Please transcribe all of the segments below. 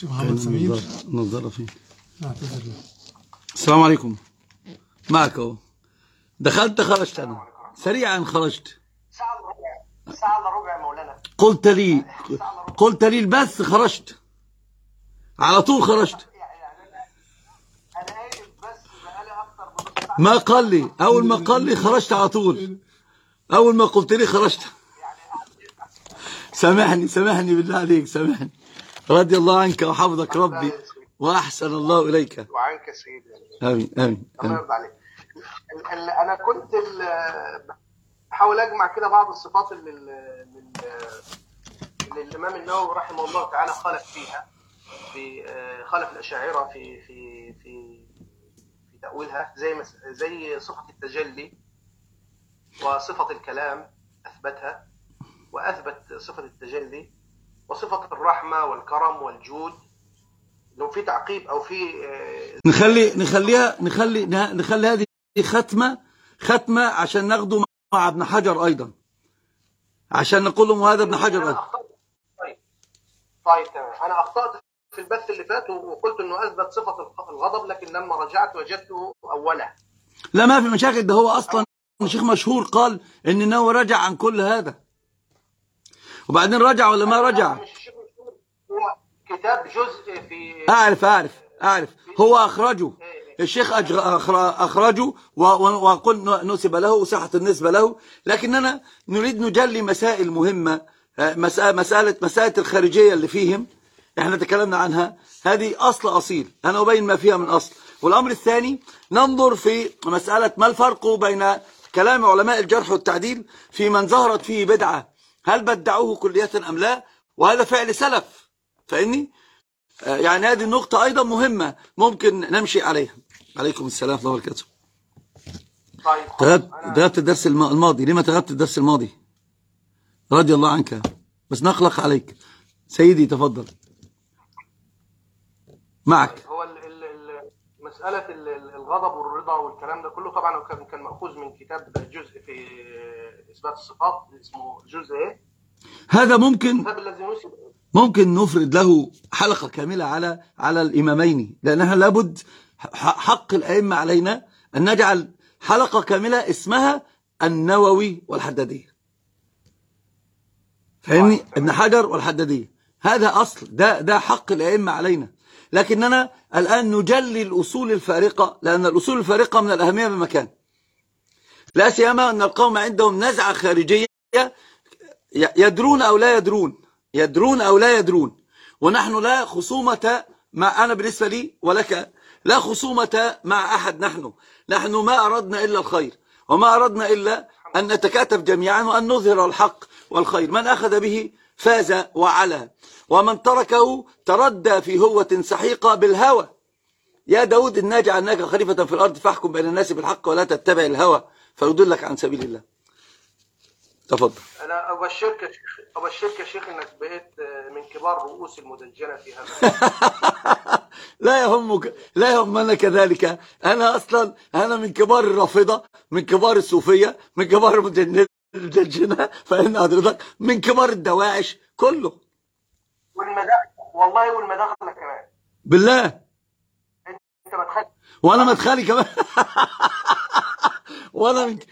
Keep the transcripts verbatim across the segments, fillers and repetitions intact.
الشيخ محمد سمير نظرة فيه. اعتذر. السلام عليكم. معك اهو. دخلت خرجت انا سريعا خرجت. ساعة الا ربع ساعة الا ربع يا مولانا. قلت لي قلت لي البث خرجت على طول خرجت. انا قايل بس بقالي اكتر من نص ساعة. ما قال لي اول ما قال لي خرجت على طول. اول ما قلت لي خرجت. سامحني سامحني بالله عليك سامحني. رضي الله عنك وحفظك ربي واحسن الله اليك. وعنك سيدي. امين امين. الله يرضى عليك. انا كنت بحاول اجمع كده بعض الصفات اللي, اللي الامام النووي رحمه الله تعالى خالف فيها، في خالف الاشاعره في في في في تاويلها، زي زي صفه التجلي وصفه الكلام اثبتها، واثبت صفه التجلي وصفه الرحمه والكرم والجود. لو في تعقيب او في نخلي نخليها نخلي نخلي هذه ختمه ختمه عشان ناخده مع ابن حجر ايضا، عشان نقول لهم هذا ابن حجر أيضا. طيب طيب تمام. انا اخطات في البث اللي فات وقلت انه اثبت صفه الغضب، لكن لما رجعت وجدته اوله. لا ما في مشاكل، ده هو اصلا شيخ مشهور قال ان النووي رجع عن كل هذا، وبعدين رجع ولا ما رجع؟ مش الشيخ مشهور، هو كتاب جزء في اعرف اعرف اعرف هو اخرجه الشيخ أخرجه وقل نسب له وصحة النسبة له، لكننا نريد نجلي مسائل مهمة، مسألة مسألة الخارجية اللي فيهم احنا تكلمنا عنها، هذه أصل أصيل، أنا أبين ما فيها من أصل. والأمر الثاني ننظر في مسألة ما الفرق بين كلام علماء الجرح والتعديل في من ظهرت فيه بدعة، هل بدعوه كلية أم لا؟ وهذا فعل سلف، فإني يعني هذه النقطة أيضا مهمة ممكن نمشي عليها. عليكم السلام ورحمة الله وبركاته. طيب تغبت الدرس الماضي، لما تغبت الدرس الماضي؟ رضي الله عنك، بس نخلق عليك سيدي، تفضل معك. طيب هو ال ال ال مسألة الغضب والرضا والكلام ده كله طبعا كان كان مأخوذ من كتاب جزء في إثبات الصفات اسمه جزء إيه؟ هذا ممكن الكتاب الذي نسب ممكن نفرد له حلقة كاملة على على الإمامين، لأنها لابد حق الأئمة علينا أن نجعل حلقة كاملة اسمها النووي والحدادية، فاهمني؟ ابن حجر والحدادية، هذا أصل، ده ده حق الأئمة علينا، لكننا الآن نجلي الأصول الفارقة، لأن الأصول الفارقة من الأهمية بمكان، لا سيما أن القوم عندهم نزعة خارجية، يدرون أو لا يدرون يدرون أو لا يدرون، ونحن لا خصومة مع، أنا بالنسبة لي ولك لا خصومة مع أحد، نحن نحن ما أردنا إلا الخير، وما أردنا إلا أن نتكاتف جميعا وأن نظهر الحق والخير، من أخذ به فاز وعلا، ومن تركه تردى في هوة سحيقة بالهوى. يا داود إنا جعلناك خليفة في الأرض فاحكم بين الناس بالحق ولا تتبع الهوى فيضلك عن سبيل الله. تفضل. أنا أبشرك يا شيخ أبشرك يا شيخ إنك بقيت من كبار رؤوس المدجنة في هذا. لا يهمك، لا يهمنا كذلك، أنا أصلا أنا من كبار الرافضة، من كبار الصوفية، من كبار المدجنة، فإن حضرتك من كبار الدواعش كله. والمداخل والله والمداخلة كمان. بالله. أنت مدخل. وأنا مدخلي كمان. وأنا من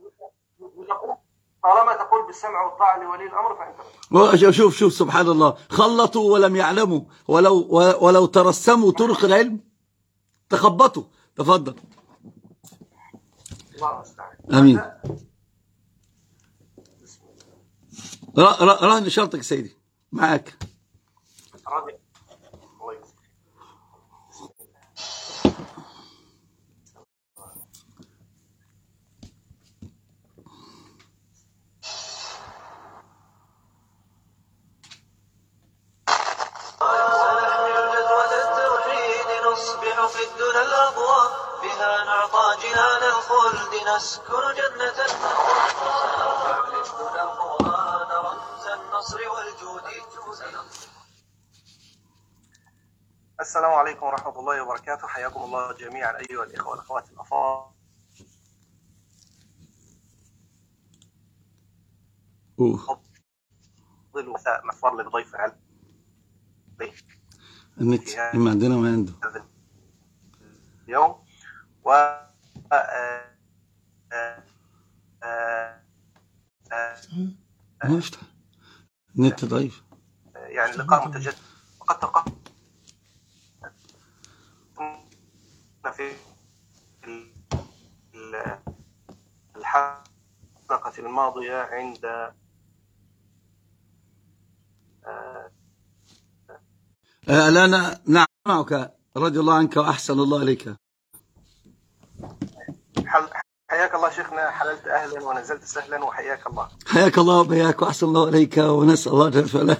طالما تقول بالسمع والطاعة لولي الأمر فأنت. شوف شوف سبحان الله، خلطوا ولم يعلموا، ولو ولو ترسموا طرق العلم تخبطوا. تفضل. الله المستعان. امين. رهن شرطك سيدي معاك. راضي. في الدنيا الأضواء بها نعطى جنان الخلد نسكن جنة المأوى فعلمنا القرآن رمز النصر والجود. السلام عليكم ورحمة الله وبركاته، حياكم الله جميعا أيها الإخوة والأخوات الأفاضل. أوه. فضل وثاء مفر لضيف عليه. النت في إما عندنا وما عنده هذا اليوم. و آه، آه، آه، ما يفتح النت ضعيف. يعني لقاء متجدد وقد تقدم في الحلقة الماضية عند آه لا أنا نعم معك رضي الله عنك وأحسن الله عليك. حياك الله شيخنا، حللت أهلا ونزلت سهلا، وحياك الله. حياك الله وبياك وأحسن الله عليك، ونسأل الله جل وعلا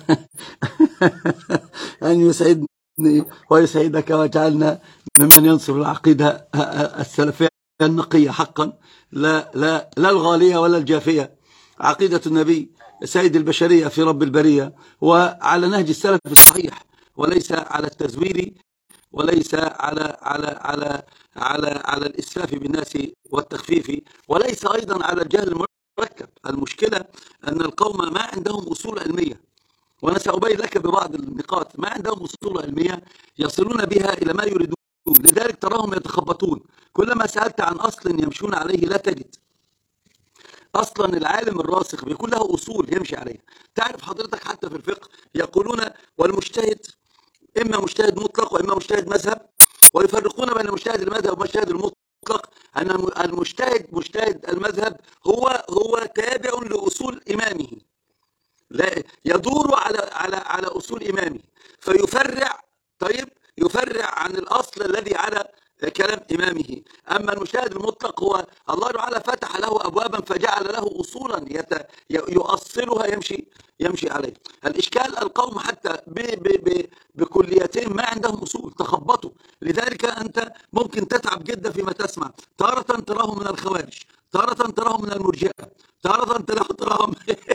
أن يسعدني ويسعدك ويجعلنا ممن ينصر العقيدة السلفية النقية حقا، لا لا لا الغالية ولا الجافية، عقيدة النبي سيد البشرية في رب البرية، وعلى نهج السلف الصحيح، وليس على التزوير، وليس على على على على على الإسفاف بالناس والتخفيف، وليس أيضا على الجهل المركب. المشكلة أن القوم ما عندهم أصول علمية، وأنا سأبين لك ببعض النقاط. ما عندهم أصول علمية يصلون بها إلى ما يريدون، لذلك تراهم يتخبطون. كلما سألت عن أصل يمشون عليه لا تجد. أصلا العالم الراسخ بيكون له أصول يمشي عليها. تعرف حضرتك حتى في الفقه يقولون والمجتهد إما مجتهد مطلق وإما مجتهد مذهب، ويفرقون بين مجتهد المذهب ومجتهد المطلق، أن المجتهد مجتهد المذهب هو هو تابع لأصول إمامه، لا يدور على على على أصول إمامه، فيفرع. طيب يفرع عن الأصل الذي على كلام إمامه. أما المجتهد المطلق هو الله تعالى فتح له أبوابا فجعل له أصولا يت... يؤصلها يمشي يمشي عليه. الإشكال القوم حتى ب... ب... ب... بكليتين ما عندهم أصول، تخبطوا. لذلك أنت ممكن تتعب جدا فيما تسمع. تارة تراهم من الخوارج، تارة تراهم من المرجئة، تارة تراهم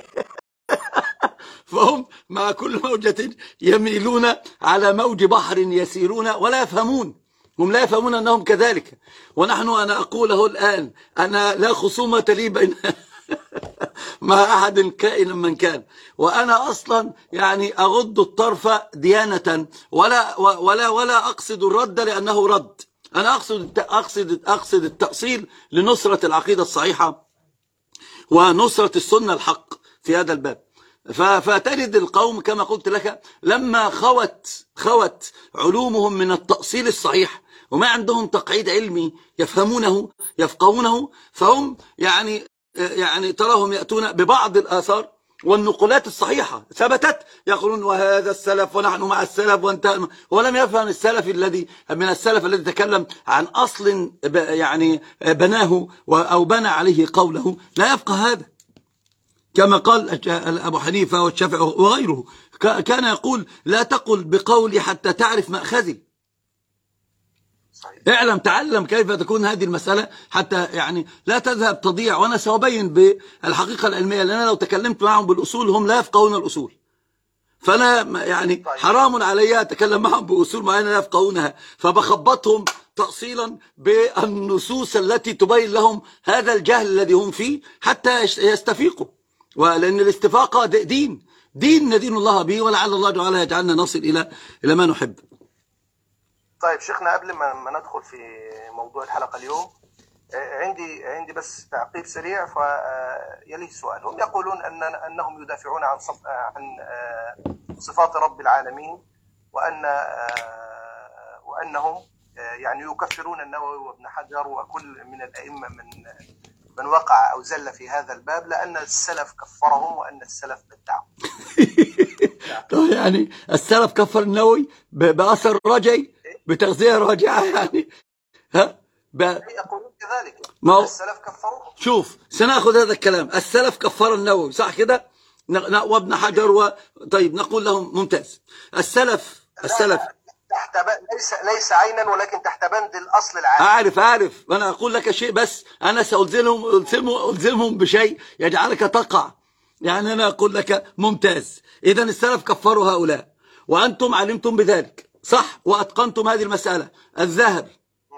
فهم مع كل موجة يميلون على موج بحر يسيرون ولا يفهمون. هم لا يفهمون أنهم كذلك. ونحن أنا أقوله الآن، أنا لا خصومة لي بين مع أحد كائنا من كان، وأنا أصلا يعني أغض الطرف ديانة، ولا ولا ولا أقصد الرد لأنه رد. أنا أقصد أقصد أقصد التأصيل لنصرة العقيدة الصحيحة ونصرة السنة الحق في هذا الباب. فتجد القوم كما قلت لك لما خوت خوت علومهم من التأصيل الصحيح، وما عندهم تقعيد علمي يفهمونه يفقهونه، فهم يعني يعني تراهم يأتون ببعض الآثار والنقولات الصحيحة ثبتت، يقولون وهذا السلف ونحن مع السلف وانتهى، ولم يفهم السلف الذي من السلف الذي تكلم عن أصل يعني بناه أو بنى عليه قوله، لا يفقه هذا. كما قال أبو حنيفة والشافعي وغيره، كان يقول لا تقل بقولي حتى تعرف مأخذي. اعلم تعلم كيف تكون هذه المسألة حتى يعني لا تذهب تضيع. وأنا سأبين بالحقيقة العلمية، لأن لو تكلمت معهم بالأصول هم لا يفقهون الأصول، فأنا يعني حرام علي أتكلم معهم بأصول معينة لا يفقهونها، فبخبطهم تأصيلا بالنصوص التي تبين لهم هذا الجهل الذي هم فيه حتى يستفيقوا. ولأن الاستفاقة دين دين ندين الله به، ولعل الله تعالى يجعلنا نصل إلى إلى ما نحب. طيب شيخنا، قبل ما ما ندخل في موضوع الحلقة اليوم، عندي عندي بس تعقيب سريع فيليه سؤال. هم يقولون أن أنهم يدافعون عن عن صفات رب العالمين، وأن وأنهم يعني يكفرون النووي وابن حجر وكل من الأئمة من من وقع أو زل في هذا الباب، لأن السلف كفرهم وأن السلف بدعوا. طيب يعني السلف كفر النووي بأثر رجعي بتغذية راجعة يعني ها ب... يقولون كذلك ما السلف كفروه. شوف سنأخذ هذا الكلام، السلف كفر النووي صح كده وابن حجر و... طيب نقول لهم ممتاز. السلف السلف تحت ب... ليس ليس عينا ولكن تحت بند الأصل العام. أعرف أعرف وأنا أقول لك شيء، بس أنا سألزمهم ألزمهم ألزمهم بشيء يجعلك تقع. يعني أنا أقول لك ممتاز، إذن السلف كفروا هؤلاء وأنتم علمتم بذلك صح وأتقنتم هذه المسألة. الذهب،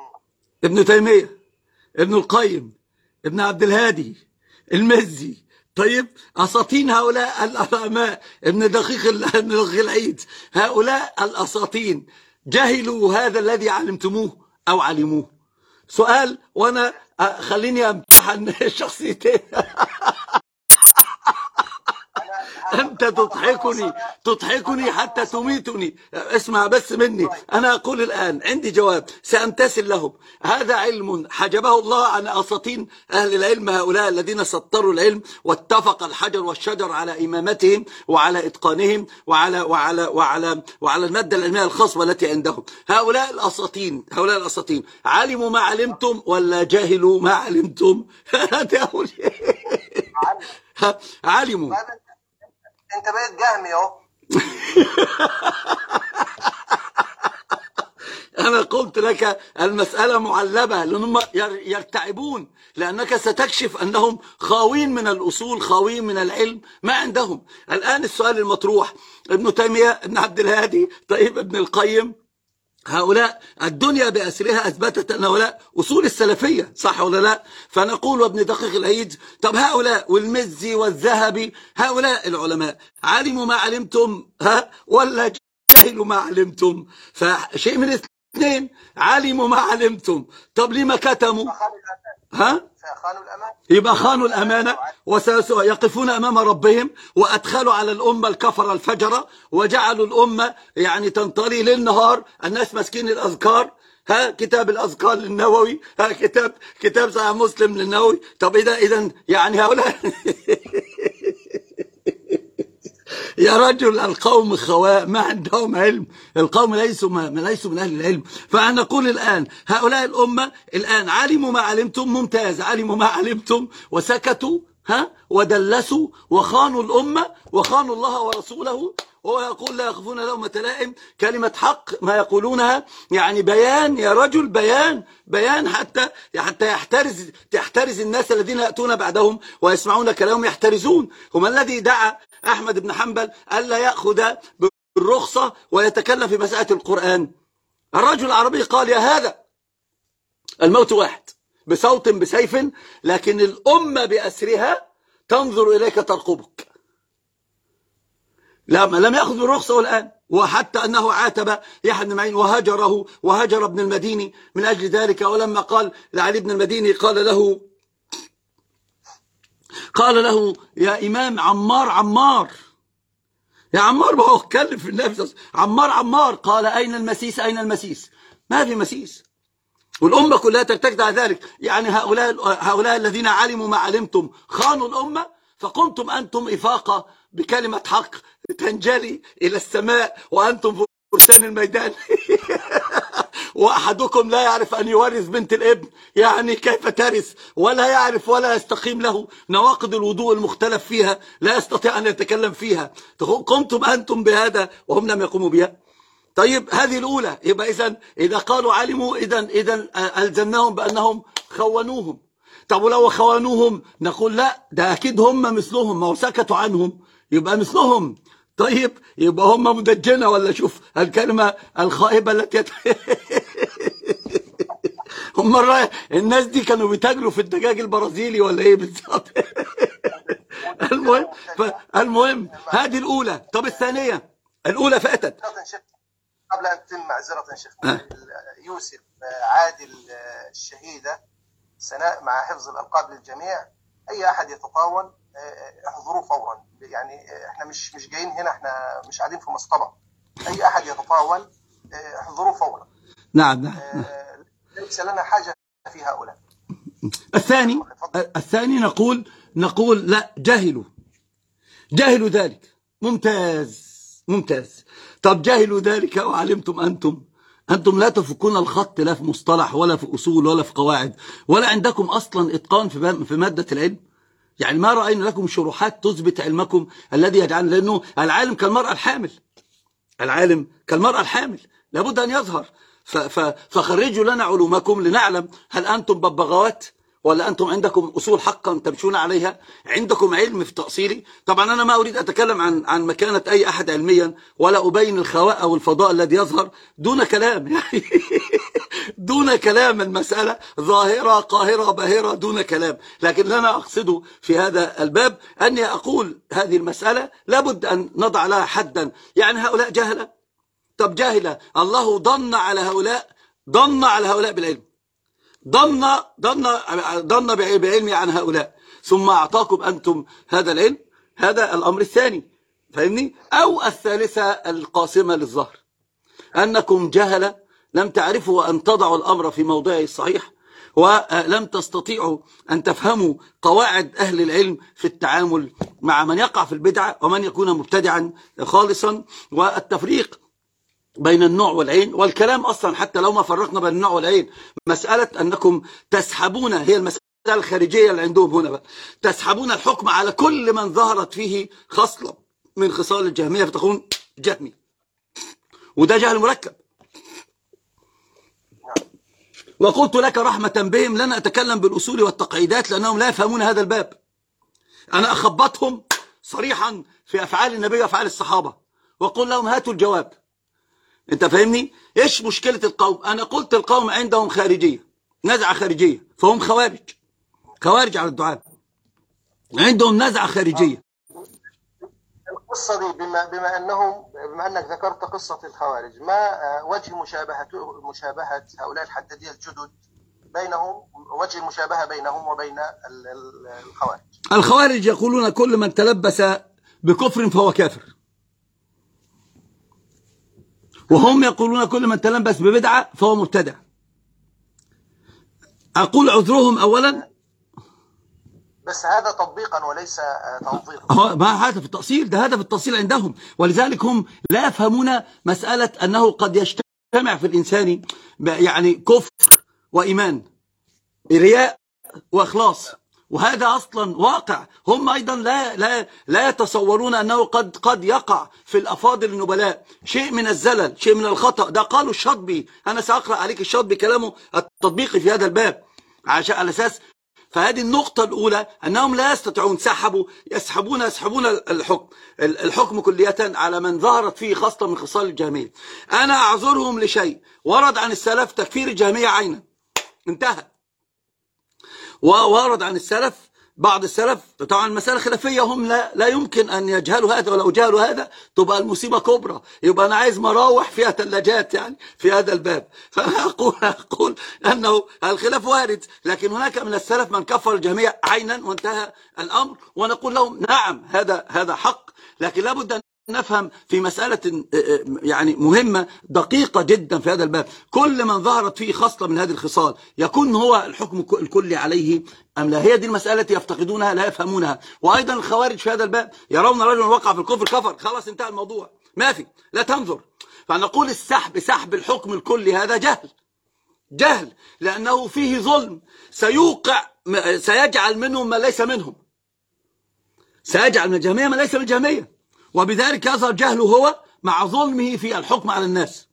ابن تيمية، ابن القيم، ابن عبد الهادي، المزي، طيب أساطين هؤلاء العلماء ابن دقيق ابن دقيق العيد، هؤلاء الأساطين جهلوا هذا الذي علمتموه أو علموه؟ سؤال، وأنا خليني أمتحن الشخصيتين. أنت تضحكني تضحكني حتى تميتني. اسمع بس مني، أنا أقول الآن عندي جواب سأمتثل لهم. هذا علم حجبه الله عن أساطين أهل العلم، هؤلاء الذين سطروا العلم واتفق الحجر والشجر على إمامتهم وعلى إتقانهم وعلى وعلى وعلى وعلى المادة العلمية الخاصة التي عندهم. هؤلاء الأساطين هؤلاء الأساطين علموا ما علمتم ولا جهلوا ما علمتم؟ علموا. انت بقيت جهمي اهو. أنا قلت لك المسألة معلبة لأنهم يرتعبون، لأنك ستكشف أنهم خاوين من الأصول، خاوين من العلم ما عندهم. الآن السؤال المطروح، ابن تيمية، ابن عبد الهادي، طيب ابن القيم، هؤلاء الدنيا بأسرها أثبتت أن هؤلاء أصول السلفية، صح ولا لا؟ فنقول وابن دقيق العيد، طب هؤلاء والمزي والذهبي، هؤلاء العلماء علموا ما علمتم ها ولا جهلوا ما علمتم؟ فشيء من الاثنين، علموا ما علمتم، طب لما كتموا؟ ها؟ يبقى خانوا الأمانة وسيقفون أمام ربهم، وأدخلوا على الأمة الكفر الفجرة، وجعلوا الأمة يعني تنطلي ليل نهار. الناس مسكين الأذكار، ها كتاب الأذكار للنووي، ها كتاب كتاب صحيح مسلم للنووي. طب إذا إذا يعني هؤلاء يا رجل القوم خواء، ما عندهم علم، القوم ليسوا ما ليسوا من أهل العلم. فأنا أقول الآن هؤلاء الأمة الآن علموا ما علمتم، ممتاز، علموا ما علمتم وسكتوا، ها ودلسوا وخانوا الأمة وخانوا الله ورسوله. هو يقول لا يخافون لومة لائم، كلمة حق ما يقولونها، يعني بيان يا رجل، بيان بيان حتى حتى يحترز تحترز الناس الذين يأتون بعدهم ويسمعون كلامهم، يحترزون. هم الذي دعا أحمد بن حنبل ألا يأخذ بالرخصة ويتكلم في مسألة القرآن. الرجل العربي قال يا هذا الموت واحد، بصوت بسيف، لكن الأمة بأسرها تنظر إليك ترقبك. لما لم يأخذ بالرخصة والآن، وحتى أنه عاتب يحيى بن معين وهجره وهجر ابن المديني من أجل ذلك. ولما قال لعلي بن المديني قال له قال له يا إمام عمار عمار يا عمار، ما هو اتكلم في النفس، عمار عمار، قال أين المسيس أين المسيس؟ ما في مسيس، والأمة كلها ترتكز على ذلك. يعني هؤلاء هؤلاء الذين علموا ما علمتم خانوا الأمة، فقمتم أنتم إفاقة بكلمة حق تنجلي إلى السماء وأنتم فرسان الميدان. وأحدكم لا يعرف أن يورث بنت الابن، يعني كيف ترث؟ ولا يعرف ولا يستقيم له نواقض الوضوء المختلف فيها، لا يستطيع أن يتكلم فيها. قمتم أنتم بهذا وهم لم يقوموا بها. طيب هذه الأولى. يبقى إذن إذا قالوا علموا، إذن إذن ألزمناهم بأنهم خونوهم. طب ولو خونوهم نقول لا، ده أكيد هم مثلهم، ما هو سكتوا عنهم يبقى مثلهم. طيب يبقى هم مدجنة، ولا شوف الكلمة الخائبة التي يت... هم الرأي الناس دي كانوا بيتاجروا في الدجاج البرازيلي ولا ايه بالظبط؟ المهم المهم هذه الأولى. طب الثانية، الأولى فاتت قبل أن تتم معذرة شيخنا. يوسف عادل الشهيدة سناء مع حفظ الألقاب للجميع، أي أحد يتطاول احضروه فورا. يعني احنا مش مش جايين هنا، احنا مش قاعدين في مصطبة. أي أحد يتطاول احضروه فورا. نعم نعم. ليس لنا حاجة في هؤلاء. الثاني الثاني نقول نقول لا، جهلوا جهلوا ذلك. ممتاز ممتاز. طب جهلوا ذلك وعلمتم أنتم أنتم لا تفكون الخط، لا في مصطلح ولا في أصول ولا في قواعد، ولا عندكم أصلا إتقان في في مادة العلم. يعني ما رأينا لكم شروحات تثبت علمكم الذي يجعل، لأنه العالم كالمرأة الحامل، العالم كالمرأة الحامل لابد أن يظهر. فخرجوا لنا علومكم لنعلم هل أنتم ببغاوات ولا أنتم عندكم أصول حقا تمشون عليها؟ عندكم علم في تأصيلي؟ طبعا أنا ما أريد أتكلم عن عن مكانة أي أحد علميا، ولا أبين الخواء أو الفضاء الذي يظهر دون كلام يعني دون كلام. المسألة ظاهرة قاهرة باهرة دون كلام. لكن اللي أنا أقصده في هذا الباب أني أقول هذه المسألة لابد أن نضع لها حدا. يعني هؤلاء جهلة. طب جاهلة، الله ضن على هؤلاء ضن على هؤلاء بالعلم، ضن ضن ضن بعلمي عن هؤلاء، ثم أعطاكم أنتم هذا العلم. هذا الأمر الثاني، فاهمني؟ أو الثالثة القاسمة للظهر، أنكم جهلة لم تعرفوا أن تضعوا الأمر في موضعه الصحيح، ولم تستطيعوا أن تفهموا قواعد أهل العلم في التعامل مع من يقع في البدعة ومن يكون مبتدعا خالصا، والتفريق بين النوع والعين. والكلام أصلا حتى لو ما فرقنا بين النوع والعين، مسألة أنكم تسحبون، هي المسألة الخارجية اللي عندهم هنا بقى، تسحبون الحكم على كل من ظهرت فيه خصلة من خصال الجهمية فتكون جهمي، وده جهل مركب. وقلت لك رحمة بهم لن أتكلم بالأصول والتقعيدات لأنهم لا يفهمون هذا الباب. أنا أخبطهم صريحا في أفعال النبي وأفعال الصحابة، وقل لهم هاتوا الجواب. أنت فاهمني؟ إيش مشكلة القوم؟ أنا قلت القوم عندهم خارجية، نزعة خارجية، فهم خوارج، خوارج على الدعاء، عندهم نزعة خارجية. القصة دي بما, بما أنهم بما أنك ذكرت قصة الخوارج، ما وجه مشابهة مشابهة هؤلاء الحدادية الجدد بينهم، وجه المشابهة بينهم وبين الخوارج؟ الخوارج يقولون كل من تلبس بكفر فهو كافر، وهم يقولون كل من تلبس ببدعة فهو مبتدع. أقول عذرهم أولا، بس هذا تطبيقا وليس تنظيرا. ما هذا في التأصيل، ده هذا في التأصيل عندهم، ولذلك هم لا يفهمون مسألة أنه قد يجتمع في الإنسان يعني كفر وإيمان، رياء وإخلاص، وهذا أصلا واقع. هم أيضا لا لا لا يتصورون أنه قد قد يقع في الأفاضل النبلاء شيء من الزلل، شيء من الخطأ. ده قالوا الشاطبي، أنا سأقرأ عليك الشاطبي كلامه التطبيقي في هذا الباب عشان على أساس. فهذه النقطة الأولى أنهم لا يستطيعون، سحبوا يسحبون يسحبون الحكم الحكم كلية على من ظهرت فيه خصلة من خصال الجهمية. أنا أعذرهم لشيء ورد عن السلف تكفير الجهمية عينا، انتهى. وورد عن السلف بعض السلف، طبعا المسألة خلافية، هم لا, لا يمكن أن يجهلوا هذا، ولو جهلوا هذا تبقى المصيبة كبرى، يبقى أنا عايز مراوح فيها ثلاجات يعني في هذا الباب. فأنا أقول, أقول أنه الخلاف وارد، لكن هناك من السلف من كفر الجهمية عينا وانتهى الأمر، ونقول لهم نعم هذا هذا حق، لكن لابد أن نفهم في مسألة يعني مهمة دقيقة جدا في هذا الباب، كل من ظهرت فيه خصلة من هذه الخصال يكون هو الحكم الكلي عليه أم لا؟ هي دي المسألة التي يفتقدونها لا يفهمونها. وأيضا الخوارج في هذا الباب يرون رجلا وقع في الكفر كفر، خلاص انتهى الموضوع، ما في، لا تنظر. فنقول السحب سحب الحكم الكلي هذا جهل، جهل لأنه فيه ظلم، سيوقع سيجعل منهم ما ليس منهم، سيجعل من الجهمية ما ليس من الجهمية، وبذلك يظهر جهله هو مع ظلمه في الحكم على الناس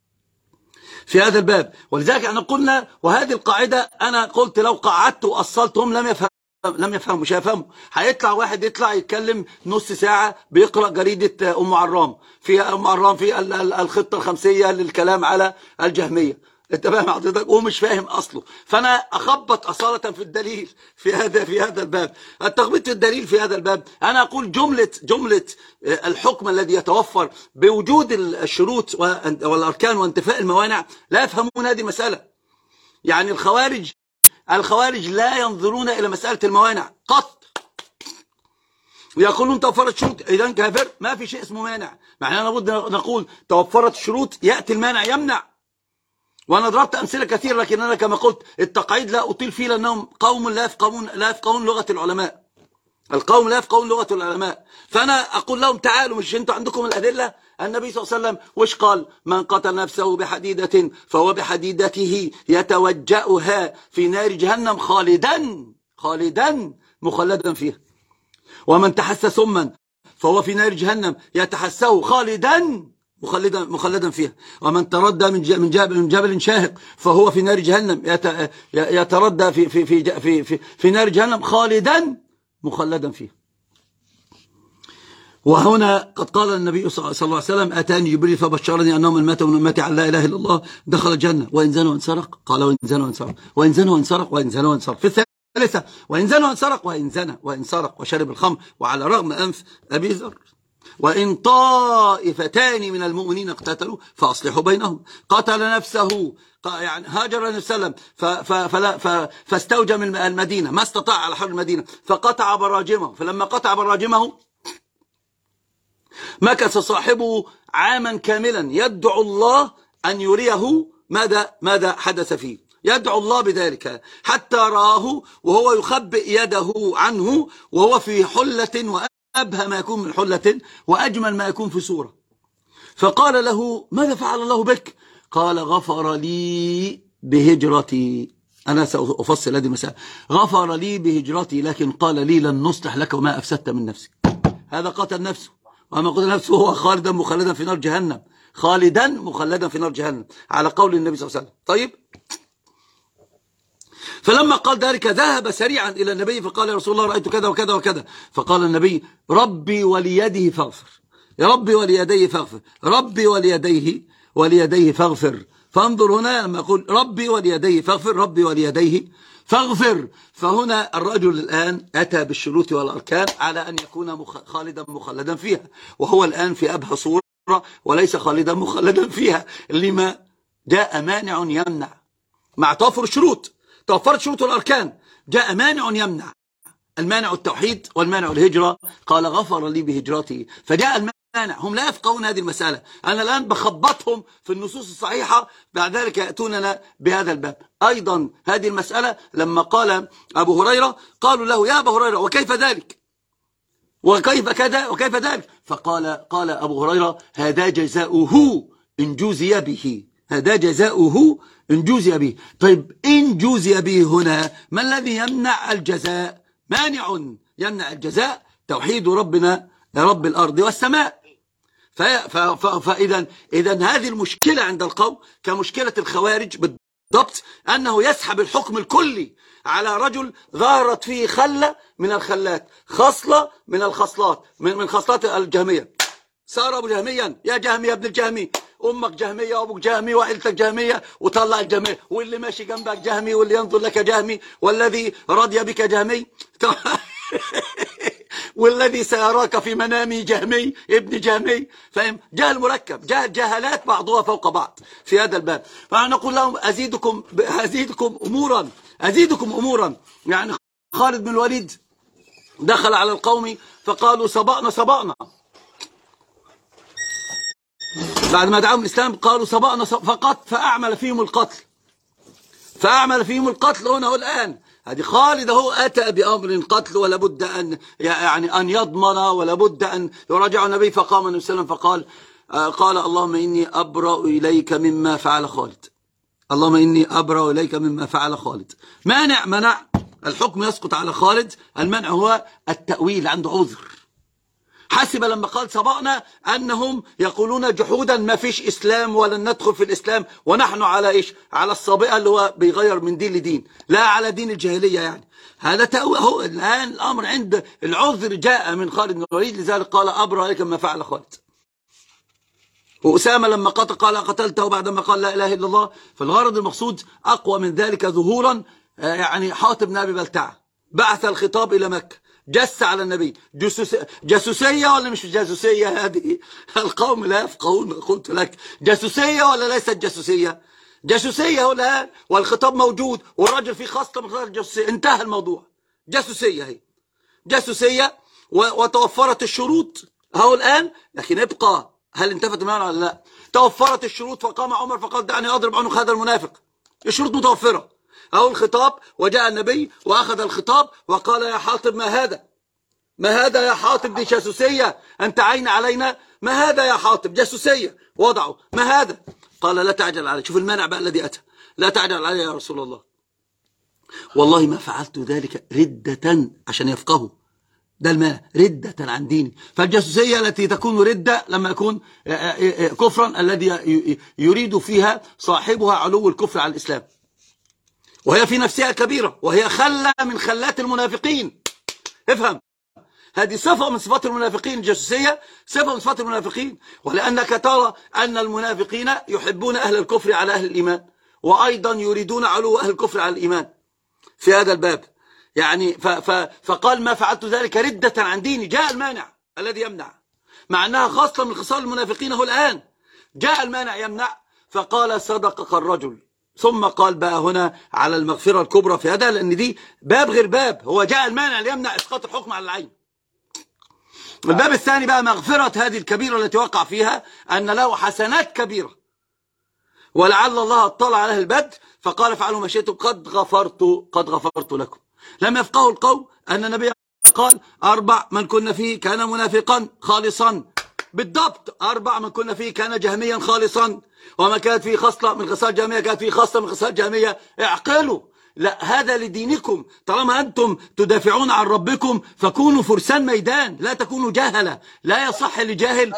في هذا الباب. ولذلك احنا قلنا، وهذه القاعدة أنا قلت لو قعدت وأصلتهم لم يفهم لم يفهموا، مش هيفهموا. هيطلع واحد يطلع يتكلم نص ساعة بيقرأ جريدة أم عرام في أم عرام في الخطة الخمسية للكلام على الجهمية، انت فاهم حضرتك، ومش فاهم اصله. فانا اخبط اصاله في الدليل في هذا في هذا الباب، التخبيط في الدليل في هذا الباب. انا اقول جمله جمله الحكم الذي يتوفر بوجود الشروط والاركان وانتفاء الموانع، لا يفهمون هذه المساله. يعني الخوارج الخوارج لا ينظرون الى مساله الموانع قط، ويقولون توفرت شروط اذا كافر، ما في شيء اسمه مانع. معناه لابد نقول توفرت الشروط ياتي المانع يمنع. وانا ضربت امثله كثيره، لكن انا كما قلت التقعيد لا اطيل فيه لانهم قوم لا يفقهون لا يفقهون لغه العلماء، القوم لا يفقهون لغه العلماء. فانا اقول لهم تعالوا، مش انتوا عندكم الادله؟ النبي صلى الله عليه وسلم وش قال؟ من قتل نفسه بحديده فهو بحديدته يتوجأها في نار جهنم خالدا خالدا مخلدا فيها، ومن تحسى سما فهو في نار جهنم يتحسه خالدا مخلدا مخلدا فيها. ومن تردى من من جبل من جبل شاهق فهو في نار جهنم يتردى في في في في في, في نار جهنم خالدا مخلدا فيها. وهنا قد قال النبي صلى الله عليه وسلم: أتاني جبريل فبشرني أنه من مات من أمتي على لا إله إلا الله دخل الجنة وإن زنى وإن سرق. قال: وإن زنى وإن سرق وإن زنى وإن سرق وإن زنى وإن سرق. في الثالثة: وإن زنى وإن سرق وإن زنى وإن سرق وشرب الخمر وعلى رغم أنف أبي ذر. وإن طائفتان من المؤمنين اقتتلوا فأصلحوا بينهم. قتل نفسه يعني هاجر النبي صلى الله عليه وسلم فاستوجم المدينة، ما استطاع على حر المدينة، فقطع براجمه. فلما قطع براجمه مكث صاحبه عاما كاملا يدعو الله أن يريه ماذا ماذا حدث فيه، يدعو الله بذلك حتى رآه وهو يخبئ يده عنه وهو في حلة وأبهى ما يكون من حلة وأجمل ما يكون في صورة. فقال له: ماذا فعل الله بك؟ قال: غفر لي بهجرتي. أنا سأفصل هذه المسألة. غفر لي بهجرتي، لكن قال لي: لن نصلح لك وما أفسدت من نفسك. هذا قتل نفسه، وما قتل نفسه هو خالدا مخلدا في نار جهنم، خالدا مخلدا في نار جهنم على قول النبي صلى الله عليه وسلم. طيب، فلما قال ذلك ذهب سريعا إلى النبي فقال: يا رسول الله رأيت كذا وكذا وكذا. فقال النبي: ربي وليده فاغفر، يا ربي وليديه فاغفر، ربي وليديه وليديه فاغفر. فانظر هنا لما يقول ربي وليديه فاغفر، ربي وليديه فاغفر، فهنا الرجل الآن أتى بالشروط والأركان على أن يكون خالدا مخلدا فيها، وهو الآن في أبهى صورة وليس خالدا مخلدا فيها. لما؟ جاء مانع يمنع مع توفر الشروط، توفرت شروط الأركان، جاء مانع يمنع، المانع التوحيد والمانع الهجرة. قال: غفر لي بهجرتي. فجاء المانع، هم لا يفقهون هذه المسألة. أنا الآن بخبطهم في النصوص الصحيحة، بعد ذلك يأتوننا بهذا الباب. أيضا هذه المسألة لما قال أبو هريرة قالوا له: يا أبو هريرة وكيف ذلك وكيف كذا وكيف ذلك؟ فقال قال أبو هريرة: هذا جزاؤه إن جوزي به، هذا جزاؤه إن جوزي به. طيب، إن جوزي به هنا ما الذي يمنع الجزاء؟ مانع يمنع الجزاء توحيد ربنا رب الأرض والسماء. فإذا إذا هذه المشكلة عند القوم كمشكلة الخوارج بالضبط، أنه يسحب الحكم الكلي على رجل ظهرت فيه خلة من الخلات، خصلة من الخصلات من خصلات الجهمية. صار أبو جهميا: يا جهمي يا ابن الجهمي، أمك جهمية وأبوك جهمي وعيلتك جهمية، وطلع الجهمية، واللي ماشي جنبك جهمي، واللي ينظر لك جهمي، والذي رضي بك جهمي والذي سيراك في منامي جهمي ابن جهمي. فهم؟ جهل مركب، جهل جهلات بعضها فوق بعض في هذا الباب. فنقول لهم: أزيدكم أزيدكم أمورا أزيدكم أمورا. يعني خالد بن الوليد دخل على القوم فقالوا: سبقنا سبقنا. بعد ما دعاهم الإسلام قالوا: سبقنا فقط، فأعمل فيهم القتل فأعمل فيهم القتل هنا والآن. هذه خالد هو أتى بأمر قتل، ولا بد أن يعني أن يضمن، ولا بد أن يراجع النبي. فقام النبي صلى الله عليه وسلم فقال آه قال: اللهم إني أبرأ إليك مما فعل خالد، اللهم إني أبرأ إليك مما فعل خالد. مانع منع الحكم يسقط على خالد، المنع هو التأويل، عنده عذر. حسب لما قال سبقنا أنهم يقولون جحودا ما فيش إسلام ولن ندخل في الإسلام، ونحن على إيش؟ على الصابئة اللي هو بيغير من دين لدين، لا على دين الجاهلية. يعني هذا تأويل. هو الآن الأمر عند العذر جاء من خالد بن الوليد، لذلك قال: أبرأ إليك ما فعل خالد. وأسامة لما قتل قال: قتلته بعدما قال لا إله إلا الله. فالغرض المقصود أقوى من ذلك ظهورا. يعني حاتب بن أبي بلتعة بعث الخطاب إلى مكة، جس على النبي. جاسوسية جاسوسية ولا مش جاسوسية؟ هذه القوم لا يفقهون. قلت لك: جاسوسية ولا ليست جاسوسية؟ جاسوسية الآن، والخطاب موجود، والرجل في خاصة من خلال الجاسوسية. انتهى الموضوع. جاسوسية هي جاسوسية، وتوفرت الشروط هو الآن. لكن ابقى، هل انتفت المعنى ولا لا؟ توفرت الشروط، فقام عمر فقال: دعني أضرب عنق هذا المنافق. الشروط متوفرة. أو الخطاب، وجاء النبي وأخذ الخطاب وقال: يا حاطب ما هذا؟ ما هذا يا حاطب؟ دي جاسوسية، أنت عين علينا. ما هذا يا حاطب؟ جاسوسية. وضعوا: ما هذا؟ قال: لا تعجل علي. شوف المانع بقى الذي أتى: لا تعجل علي يا رسول الله، والله ما فعلت ذلك ردة، عشان يفقهوا ده المانع، ردة عن ديني. فالجاسوسية التي تكون ردة لما يكون كفرا الذي يريد فيها صاحبها علو الكفر على الإسلام، وهي في نفسها كبيرة، وهي خلة من خلات المنافقين. افهم، هذه صفة من صفات المنافقين. الجاسوسية صفة من صفات المنافقين، ولأنك ترى أن المنافقين يحبون أهل الكفر على أهل الإيمان، وأيضا يريدون علو أهل الكفر على الإيمان في هذا الباب. يعني ف ف فقال ما فعلت ذلك ردة عن ديني. جاء المانع الذي يمنع، مع أنها خاصة من خصال المنافقين. هو الآن جاء المانع يمنع، فقال صدقك الرجل. ثم قال بقى هنا على المغفرة الكبرى في هذا، لأن دي باب غير باب. هو جاء المانع ليمنع إسقاط الحكم على العين. الباب الثاني بقى مغفرة هذه الكبيرة التي وقع فيها، أن له حسنات كبيرة، ولعل الله اطلع على أهل البدر فقال فعلوا ما شئتم قد غفرت قد غفرت لكم. لم يفقهوا القوم أن النبي قال أربع من كنا فيه كان منافقا خالصا. بالضبط، أربع من كنا فيه كان جهميا خالصا، وما كانت فيه خصلة من خصال جهمية كانت فيه خصلة من خصال جهمية. اعقلوا، لا هذا لدينكم. طالما أنتم تدافعون عن ربكم فكونوا فرسان ميدان، لا تكونوا جهلة. لا يصح لجاهل.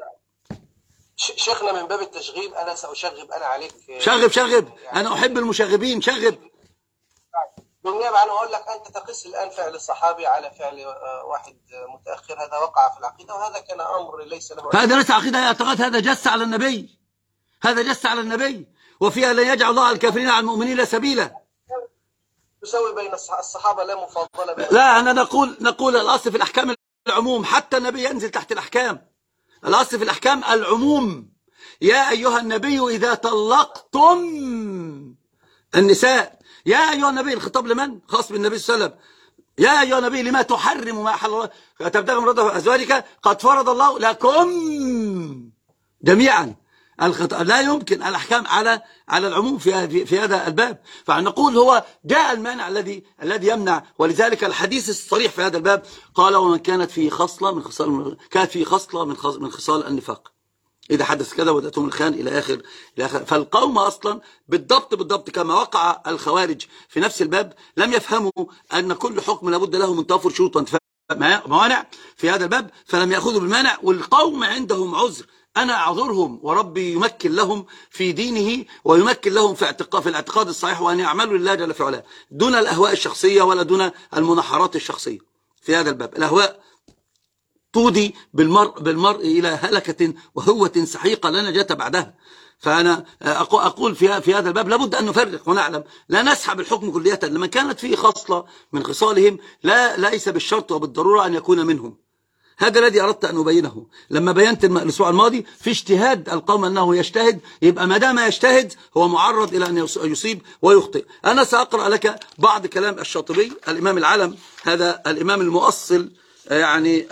شيخنا من باب التشغيب أنا سأشغب أنا عليك. شغب شغب، أنا أحب المشاغبين. شغب. بالنيابة عنه أقول لك أنت تقيس الآن فعل الصحابي على فعل واحد متأخر. هذا وقع في العقيدة، وهذا كان أمر ليس له. هذا ليس عقيدة يا اعتقاد، هذا جس على النبي. هذا جس على النبي، وفيها لن يجعل الله على الكافرين على المؤمنين سبيلا. تسوي بين الصحابة لا مفاضلة بين. لا، أنا نقول نقول الأصل في الأحكام العموم، حتى النبي ينزل تحت الأحكام. الأصل في الأحكام العموم. يا أيها النبي إذا طلقتم النساء، يا أيها النبي، الخطاب لمن؟ خاص بالنبي صلى الله عليه وسلم. يا أيها النبي لما تحرم ما أحل الله تبتغي مرضات أزواجك قد فرض الله لكم جميعا. لا يمكن الأحكام على على العموم في في, في هذا الباب. فنقول هو جاء المانع الذي الذي يمنع، ولذلك الحديث الصريح في هذا الباب قال ومن كانت فيه خصلة من خصال كانت فيه خصلة من من خصال النفاق إذا حدث كذا ودأتهم الخان إلى آخر إلى آخر. فالقوم أصلا بالضبط بالضبط كما وقع الخوارج في نفس الباب لم يفهموا أن كل حكم لابد له من توفر شروط وانتفاء موانع في هذا الباب، فلم يأخذوا بالمانع. والقوم عندهم عذر، أنا أعذرهم وربي يمكن لهم في دينه ويمكن لهم في اعتقاد في الاعتقاد الصحيح، وأن يعملوا لله جل في علاه دون الأهواء الشخصية ولا دون المنحرات الشخصية في هذا الباب. الأهواء تودي بالمرء بالمرء إلى هلكة وهوة سحيقة لا نجاة بعدها. فأنا أقول في في هذا الباب لابد أن نفرق ونعلم، لا نسحب الحكم كلية. لما كانت فيه خصلة من خصالهم لا ليس بالشرط وبالضرورة أن يكون منهم. هذا الذي أردت أن أبينه لما بينت الأسبوع الماضي في اجتهاد القوم أنه يجتهد، يبقى ما دام يجتهد هو معرض إلى أن يصيب ويخطئ. أنا سأقرأ لك بعض كلام الشاطبي الإمام العلم، هذا الإمام المؤصل يعني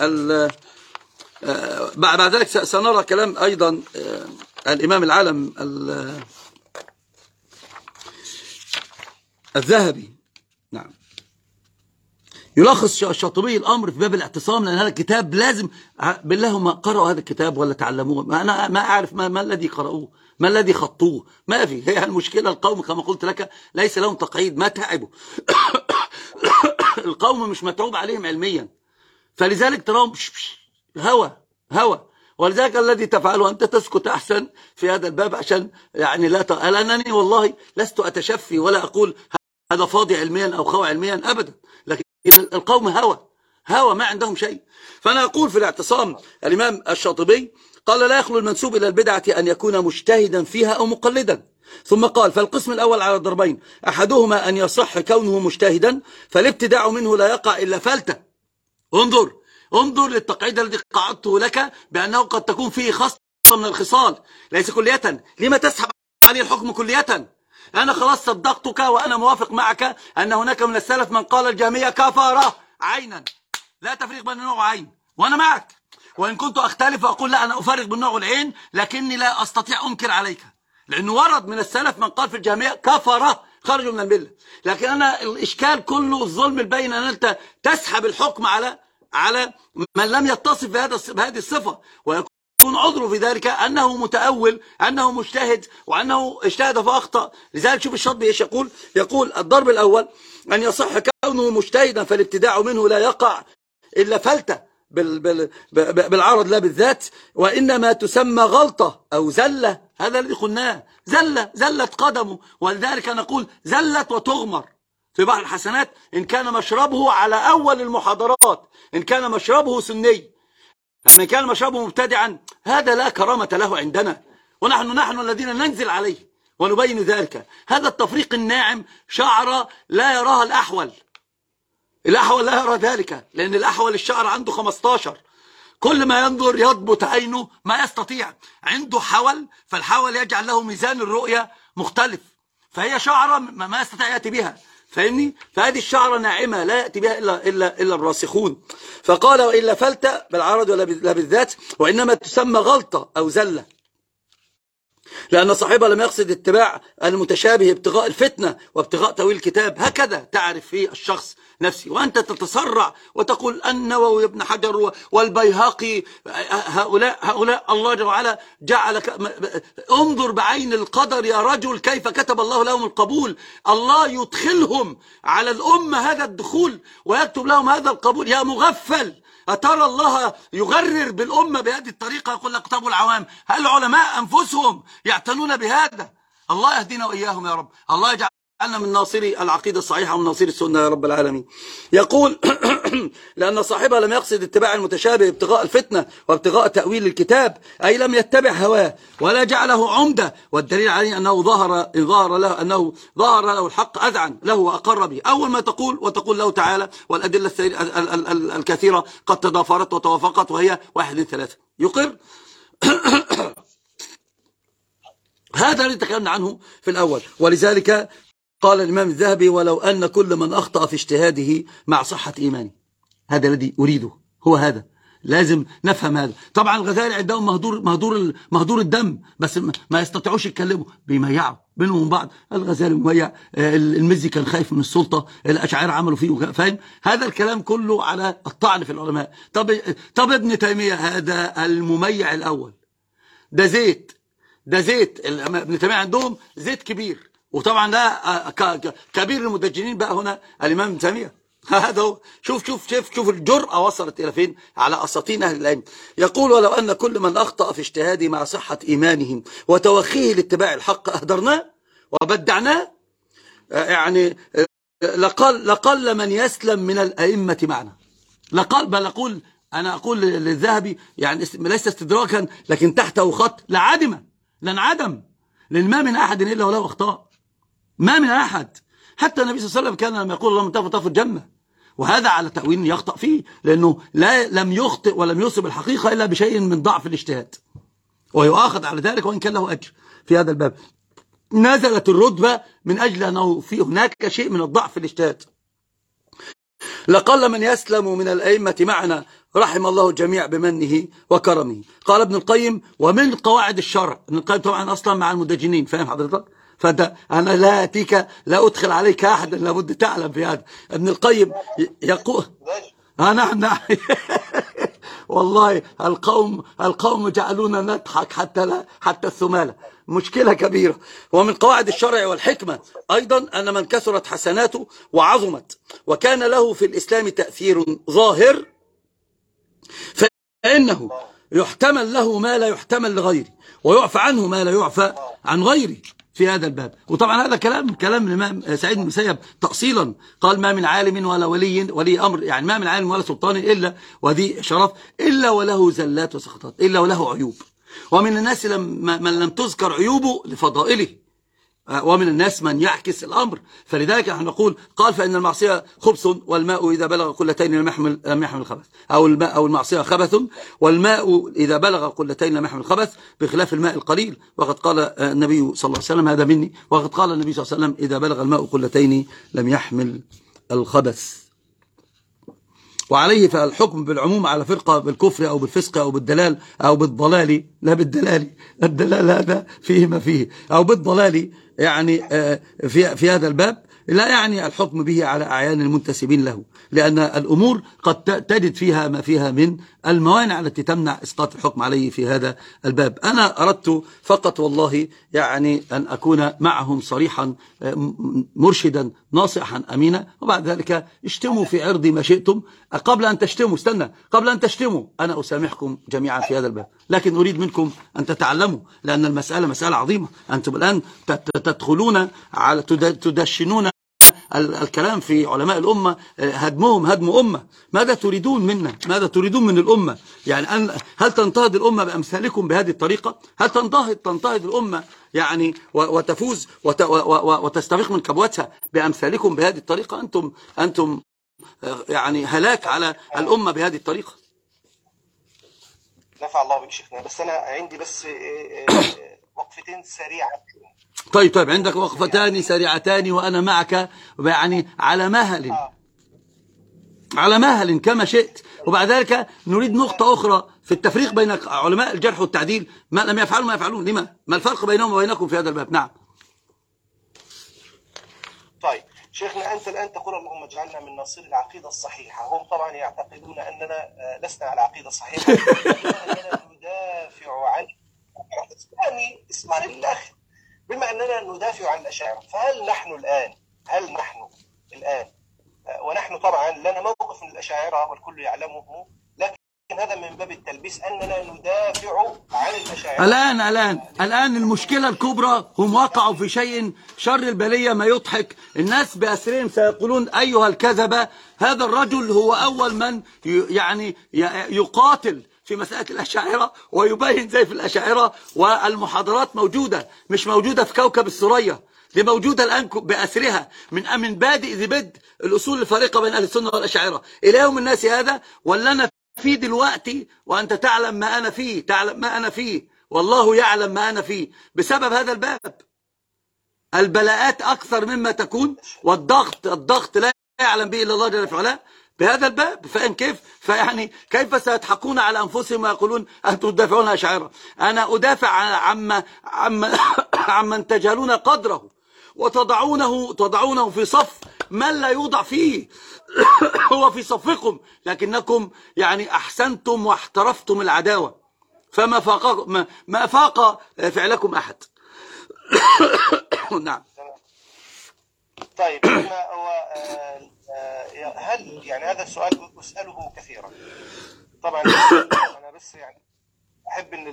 بعد ذلك سنرى كلام أيضا الإمام العلم الذهبي. نعم، يلخص الشاطبي الأمر في باب الاعتصام، لأن هذا الكتاب لازم بالله ما قرأوا هذا الكتاب ولا تعلموه. ما أنا ما أعرف ما, ما الذي قرأوه، ما الذي خطوه، ما في. هي المشكلة القوم كما قلت لك ليس لهم تقعيد، ما تعبوا. القوم مش متعوب عليهم علميا، فلذلك تراهم هوى هوى. ولذلك الذي تفعله أنت تسكت أحسن في هذا الباب، عشان يعني لا ت... لأنني والله لست أتشفي ولا أقول هذا فاضي علميا أو خوي علميا أبدا، لكن القوم هوى هوى ما عندهم شيء. فأنا أقول في الاعتصام الإمام الشاطبي قال لا يخلو المنسوب إلى البدعة أن يكون مجتهدا فيها أو مقلدا. ثم قال فالقسم الأول على ضربين، أحدهما أن يصح كونه مجتهدا فالابتداع منه لا يقع إلا فلتة. انظر انظر للتقعيد الذي قعدته لك بأنه قد تكون فيه خاصة من الخصال ليس كلية. لما تسحب عليه الحكم كلية؟ أنا خلاص صدقتك وأنا موافق معك أن هناك من السلف من قال الجهمية كفارة عينا، لا تفريق بين النوع وعين، وأنا معك. وإن كنت أختلف وأقول لا أنا أفرق بالنوع والعين، لكني لا أستطيع أنكر عليك، لأنه ورد من السلف من قال في الجهمية كفارة خرجوا من الملة. لكن أنا الإشكال كله الظلم البين أن أنت تسحب الحكم على على من لم يتصف بهذا بهذه الصفة، ويكون عذره في ذلك أنه متأول، أنه مجتهد، وأنه اجتهد فأخطأ. لذلك شوف الشاطبي ايش يقول؟ يقول الضرب الأول أن يصح كونه مجتهدا فالابتداع منه لا يقع إلا فلتة بالعرض لا بالذات، وإنما تسمى غلطة أو زلة. هذا الذي قلناه، زلة زلت قدمه، ولذلك نقول زلت وتغمر في بحر الحسنات إن كان مشربه على أول المحاضرات، إن كان مشربه سني. أما إن كان مشربه مبتدعا هذا لا كرامة له عندنا، ونحن نحن الذين ننزل عليه ونبين ذلك. هذا التفريق الناعم شعر لا يراها الأحول، الأحول لا يرى ذلك، لأن الأحول الشعر عنده خمستاشر، كل ما ينظر يضبط عينه ما يستطيع، عنده حول، فالحول يجعل له ميزان الرؤية مختلف، فهي شعرة ما يستطيع يأتي بها، فاهمني؟ فهذه الشعرة ناعمة لا يأتي بها إلا, إلا, إلا الراسخون. فقال وإلا فلتة بالعرض ولا بالذات، وإنما تسمى غلطة أو زلة، لأن صاحبها لم يقصد اتباع المتشابه ابتغاء الفتنة وابتغاء تأويل الكتاب. هكذا تعرف في الشخص نفسي، وأنت تتسرع وتقول النووي ابن حجر والبيهقي هؤلاء هؤلاء الله جل وعلا جعل. انظر بعين القدر يا رجل كيف كتب الله لهم القبول، الله يدخلهم على الأمة هذا الدخول ويكتب لهم هذا القبول. يا مغفل، أترى الله يغرر بالأمة بهذه الطريقة؟ يقول لك طب العوام، هل العلماء أنفسهم يعتنون بهذا؟ الله يهدينا وإياهم يا رب، الله يجعلنا من ناصري العقيدة الصحيحة ومن ناصري السنة يا رب العالمين. يقول لأن صاحبها لم يقصد اتباع المتشابه ابتغاء الفتنة وابتغاء تأويل الكتاب، أي لم يتبع هواه ولا جعله عمدة، والدليل عليه أنه ظهر إن ظهر له أنه ظهر له الحق أذعن له وأقر به. أول ما تقول وتقول له تعالى والأدلة الكثيرة قد تضافرت وتوافقت وهي واحد من ثلاثة يقر. هذا الذي تكلمنا عنه في الأول، ولذلك قال الإمام الذهبي ولو أن كل من أخطأ في اجتهاده مع صحة إيمانه. هذا الذي أريده، هو هذا، لازم نفهم هذا. طبعا الغزالي عندهم مهدور مهدور مهدور الدم، بس ما يستطيعوش يتكلموا، بيميعوا بينهم وبين بعض. الغزالي مميع، المزي كان خايف من السلطة، الأشاعرة عملوا فيه، فاهم؟ هذا الكلام كله على الطعن في العلماء. طب طب ابن تيمية هذا المميع الأول، ده زيت، ده زيت ابن تيمية عندهم زيت كبير، وطبعا ده كبير المدجنين بقى هنا الإمام ابن تيمية. هذا هو. شوف شوف شوف شوف الجرأة وصلت إلى فين على أساطين أهل العلم. يقول ولو أن كل من أخطأ في اجتهاده مع صحة إيمانهم وتوخيه لاتباع الحق أهدرناه وبدعناه، يعني لقل, لقل من يسلم من الأئمة معنا. لقل بل أقول أنا أقول للذهبي يعني ليس استدراكا لكن تحته خط لعدم لانعدم، لأن ما من أحد إلا وله أخطاء، ما من أحد. حتى النبي صلى الله عليه وسلم كان لما يقول اللهم طف طف الجنة، وهذا على تأويل يخطأ فيه، لأنه لا لم يخطئ ولم يصب الحقيقة إلا بشيء من ضعف الاجتهاد، ويؤاخذ على ذلك وإن كان له أجر في هذا الباب. نزلت الرتبة من أجل أنه في هناك شيء من الضعف في الاجتهاد. لقل من يسلم من الأئمة معنا رحم الله الجميع بمنه وكرمه. قال ابن القيم ومن قواعد الشرع، ابن القيم طبعا أصلا مع المدجنين، فاهم حضرتك؟ فأنت أنا لا أتيك لا أدخل عليك أحدا، لابد تعلم في هذا. ابن القيم يقول أنا نعم والله القوم القوم جعلونا نضحك حتى لا حتى الثمالة، مشكلة كبيرة. ومن قواعد الشرع والحكمة أيضا أن من كثرت حسناته وعظمت وكان له في الإسلام تأثير ظاهر فإنه يحتمل له ما لا يحتمل لغيره ويعفى عنه ما لا يعفى عن غيره في هذا الباب. وطبعا هذا كلام كلام الإمام سعيد بن المسيب تأصيلا، قال ما من عالم ولا ولي ولي أمر، يعني ما من عالم ولا سلطان إلا وذي شرف إلا وله زلات وسقطات، إلا وله عيوب. ومن الناس من لم تذكر عيوبه لفضائله، ومن الناس من يعكس الأمر. فلذلك نحن نقول قال فإن المعصية خبث والماء إذا بلغ قلتين لم يحمل لم يحمل الخبث، أو الماء أو المعصية خبث والماء إذا بلغ قلتين لم يحمل الخبث بخلاف الماء القليل. وقد قال النبي صلى الله عليه وسلم هذا مني، وقد قال النبي صلى الله عليه وسلم إذا بلغ الماء قلتين لم يحمل الخبث. وعليه فالحكم بالعموم على فرقة بالكفر أو بالفسق أو بالدلال أو بالضلال، لا بالدلال، الدلال هذا فيه ما فيه، أو بالضلال يعني في في هذا الباب لا يعني الحكم به على أعيان المنتسبين له، لأن الأمور قد تجد فيها ما فيها من الموانع التي تمنع إسقاط الحكم عليه في هذا الباب. أنا أردت فقط والله يعني أن أكون معهم صريحا مرشدا ناصحا أمينا، وبعد ذلك اشتموا في عرضي ما شئتم. قبل أن تشتموا استنى قبل أن تشتموا أنا أسامحكم جميعا في هذا الباب، لكن أريد منكم أن تتعلموا، لأن المسألة مسألة عظيمة. أنتم الآن تدخلون على تدشنون الكلام في علماء الأمة، هدمهم هدم أمة. ماذا تريدون منا؟ ماذا تريدون من الأمة؟ يعني أن هل تنتهض الأمة بأمثالكم بهذه الطريقة؟ هل تنتهض تنتهض الأمة يعني وتفوز وتستفيق من كبوتها بأمثالكم بهذه الطريقة؟ أنتم أنتم يعني هلاك على الأمة بهذه الطريقة. نفع الله بك شيخنا، بس أنا عندي بس وقفتين سريعة. طيب طيب عندك وقفتان سريعتان وأنا معك يعني على مهل على مهل كما شئت. وبعد ذلك نريد نقطة أخرى في التفريق بين علماء الجرح والتعديل، ما لم يفعلوا ما يفعلون، لما؟ ما الفرق بينهم وبينكم في هذا الباب؟ نعم. طيب شيخنا، أنت الآن تقول اللهم اجعلنا من ناصري العقيدة الصحيحة. هم طبعا يعتقدون أننا لسنا على عقيدة صحيحة، أننا ندافع عن اسمعني اسمعني للآخر. بما أننا ندافع عن الأشاعرة، فهل نحن الآن هل نحن الآن ونحن طبعا لنا موقف من الأشاعرة والكل يعلمه، لكن هذا من باب التلبيس أننا ندافع عن الأشاعرة. الآن الآن الآن المشكلة الكبرى هم وقعوا في شيء شر البلية ما يضحك الناس بأسرهم، سيقولون أيها الكذبة، هذا الرجل هو أول من يعني يقاتل في مسألة الأشاعرة ويبين زي في الأشاعرة، والمحاضرات موجودة، مش موجودة في كوكب الثريا، دي موجودة الآن بأسرها من من بادئ ذي بدء الأصول الفارقة بين أهل السنة والأشاعرة إلى يوم الناس هذا، ولا أنا فيه دلوقتي وأنت تعلم ما أنا فيه، تعلم ما أنا فيه، والله يعلم ما أنا فيه بسبب هذا الباب. البلاءات أكثر مما تكون، والضغط الضغط لا يعلم به إلا الله جل وعلا بهذا الباب. فإن كيف فيعني كيف سيضحكون على أنفسهم ويقولون أنتم تدافعون عن الأشاعرة؟ أنا أدافع عما عما عمن تجهلون قدره وتضعونه تضعونه في صف من لا يوضع فيه هو في صفكم، لكنكم يعني أحسنتم واحترفتم العداوة، فما فاق ما, ما فاق فعلكم أحد. نعم. طيب هو هل يعني هذا السؤال أسأله كثيرا طبعا، أنا بس يعني أحب أن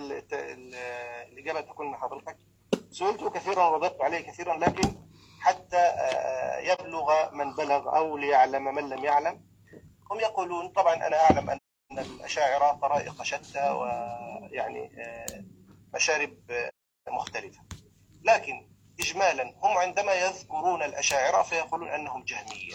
الإجابة تكون من حضرتك. سئلته كثيرا ورددت عليه كثيرا، لكن حتى يبلغ من بلغ أو ليعلم من لم يعلم. هم يقولون طبعا أنا أعلم أن الأشاعرة طرائق شتى ويعني مشارب مختلفة، لكن إجمالا هم عندما يذكرون الأشاعرة فيقولون أنهم جهمية.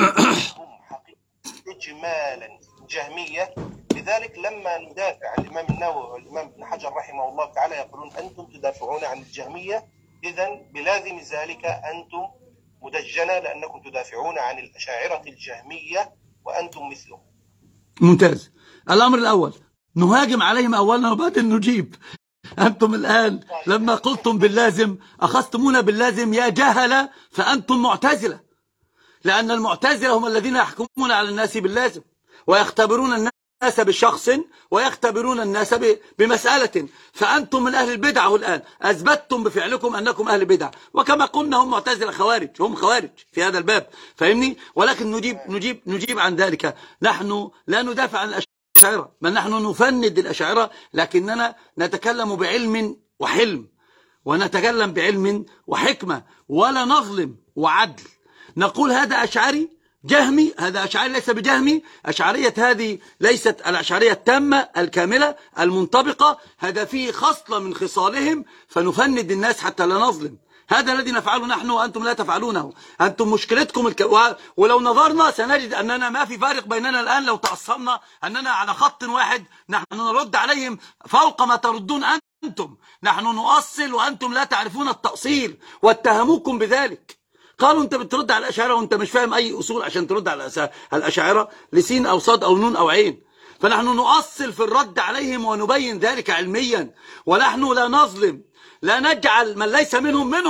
هم حقيقة إجمالا جهمية. لذلك لما ندافع عن الإمام النووي والإمام ابن حجر رحمه الله تعالى يقولون أنتم تدافعون عن الجهمية، إذن بلازم ذلك أنتم مدجنة، لأنكم تدافعون عن الأشاعرة الجهمية وأنتم مثلهم. ممتاز. الأمر الأول نهاجم عليهم أولا وبعدين نجيب. أنتم الآن لما قلتم باللازم أخذتمونا باللازم يا جهلة، فأنتم معتزلة، لأن المعتزلة هم الذين يحكمون على الناس باللازم ويختبرون الناس بشخص ويختبرون الناس بمسألة. فأنتم من أهل البدعة، الآن أثبتتم بفعلكم أنكم أهل بدعة، وكما قلنا هم معتزلة خوارج، هم خوارج في هذا الباب، فاهمني؟ ولكن نجيب نجيب نجيب عن ذلك. نحن لا ندافع عن الأشاعرة، بل نحن نفند الأشاعرة، لكننا نتكلم بعلم وحلم، ونتكلم بعلم وحكمة، ولا نظلم وعدل. نقول هذا أشعري جهمي، هذا أشعري ليس بجهمي. أشعرية هذه ليست الأشعرية التامة الكاملة المنطبقة، هذا فيه خصلة من خصالهم، فنفند الناس حتى لا نظلم. هذا الذي نفعله نحن وأنتم لا تفعلونه. أنتم مشكلتكم الك... ولو نظرنا سنجد أننا ما في فارق بيننا الآن. لو تعصبنا أننا على خط واحد، نحن نرد عليهم فوق ما تردون أنتم. نحن نؤصل وأنتم لا تعرفون التأصيل، واتهموكم بذلك. قالوا أنت بترد على الأشاعرة وأنت مش فاهم أي أصول عشان ترد على الأشاعرة لسين أو صاد أو نون أو عين. فنحن نؤصل في الرد عليهم ونبين ذلك علميا، ونحن لا نظلم، لا نجعل من ليس منهم منهم،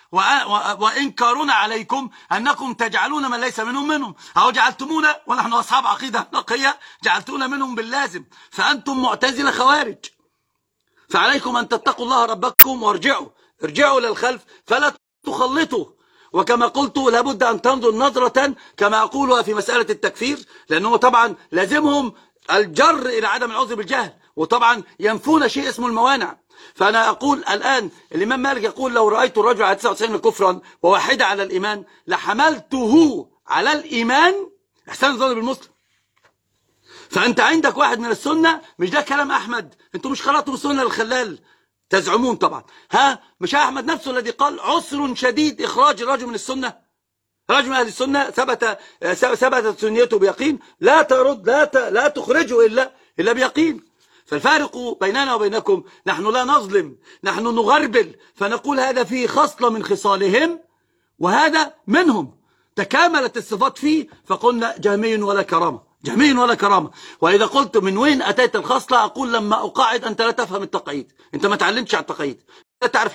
وإنكارنا عليكم أنكم تجعلون من ليس منهم منهم، أو جعلتمونا ونحن أصحاب عقيدة نقية جعلتونا منهم باللازم، فأنتم معتزلة خوارج. فعليكم أن تتقوا الله ربكم وارجعوا ارجعوا للخلف فلا تخلطوا. وكما قلت لابد أن تنظر نظرة كما أقولها في مسألة التكفير، لأنه طبعا لازمهم الجر إلى عدم العذر بالجهل، وطبعا ينفون شيء اسمه الموانع. فأنا أقول الآن الإمام مالك يقول لو رأيت الرجل على تسعة وتسعين كفرا وواحدة على الإيمان لحملته على الإيمان إحسان الظن بالمسلم. فأنت عندك واحد من السنة، مش ده كلام أحمد، أنتم مش خلطتوا السنة الخلال تزعمون طبعا، ها مش أحمد نفسه الذي قال عسر شديد إخراج الرجل من السنة؟ رجل من أهل السنة ثبت ثبتت سنيته بيقين، لا ترد لا ت... لا تخرجه إلا إلا بيقين. فالفارق بيننا وبينكم نحن لا نظلم، نحن نغربل، فنقول هذا فيه خصلة من خصالهم وهذا منهم، تكاملت الصفات فيه فقلنا جهمي ولا كرامة، جهمي ولا كرامة. وإذا قلت من وين أتيت الخصلة أقول لما أقاعد أنت لا تفهم التقعيد، أنت ما تعلمتش على التقعيد، لا تعرف.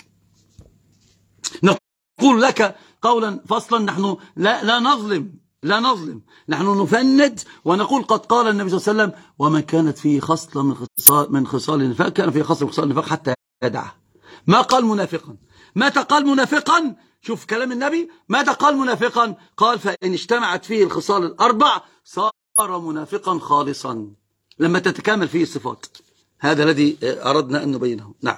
نقول لك قولا فصلا نحن لا, لا نظلم لا نظلم نحن نفند ونقول قد قال النبي صلى الله عليه وسلم ومن كانت فيه خصلة من خصال من خصال النفاق كان فيه خصلة من خصال النفاق حتى يدعه. ما قال منافقا، متى قال منافقا؟ شوف كلام النبي، ماذا قال منافقا؟ قال فإن اجتمعت فيه الخصال الأربع صار منافقا خالصا، لما تتكامل فيه الصفات. هذا الذي أردنا أن نبينه. نعم.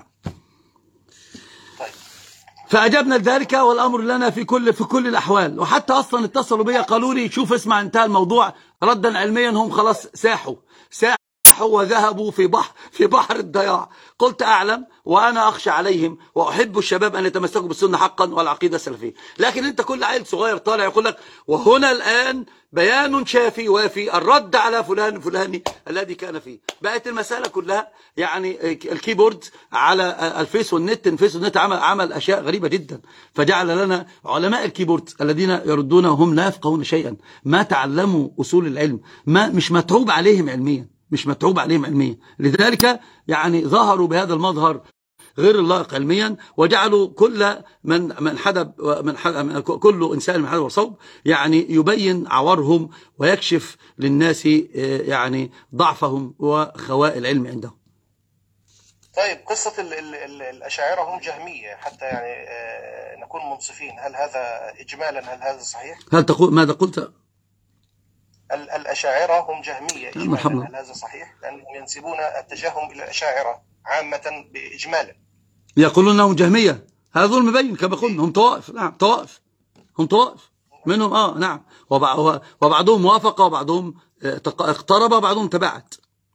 فأجبنا لذلك والأمر لنا في كل في كل الأحوال. وحتى أصلا اتصلوا بي قالوا لي شوف اسمع انتهى الموضوع ردا علميا، هم خلاص ساحوا ساحوا وذهبوا في بحر في بحر الضياع. قلت أعلم وأنا أخشى عليهم وأحب الشباب أن يتمسكوا بالسنة حقا والعقيدة السلفية، لكن أنت كل عيل صغير طالع يقول لك وهنا الآن بيان شافي وافي الرد على فلان فلاني الذي كان فيه. بقت المسألة كلها يعني الكيبورد على الفيس والنت، الفيس والنت عمل عمل أشياء غريبة جدا، فجعل لنا علماء الكيبورد الذين يردون وهم لا يفقهون شيئا، ما تعلموا أصول العلم، ما مش متعوب عليهم علميا، مش متعوب عليهم علميا، لذلك يعني ظهروا بهذا المظهر غير اللائق علميا، وجعلوا كل من من حدب من حدب كل انسان من حدب وصوب يعني يبين عورهم ويكشف للناس يعني ضعفهم وخواء العلم عندهم. طيب قصة ال ال ال الأشاعرة هم جهمية حتى يعني نكون منصفين، هل هذا إجمالا هل هذا صحيح؟ هل تقول ماذا قلت؟ الأشاعرة هم جهمية إجمالا، هل هذا صحيح؟ لأنهم ينسبون التجهم إلى الأشاعرة عامة بإجمالا، يقولون أنهم جهمية. هذا ظلم بين كما قلنا، هم طوائف. نعم طوائف، هم طوائف منهم اه نعم، وبعضهم وافق وبعضهم اقترب وبعضهم تباعد.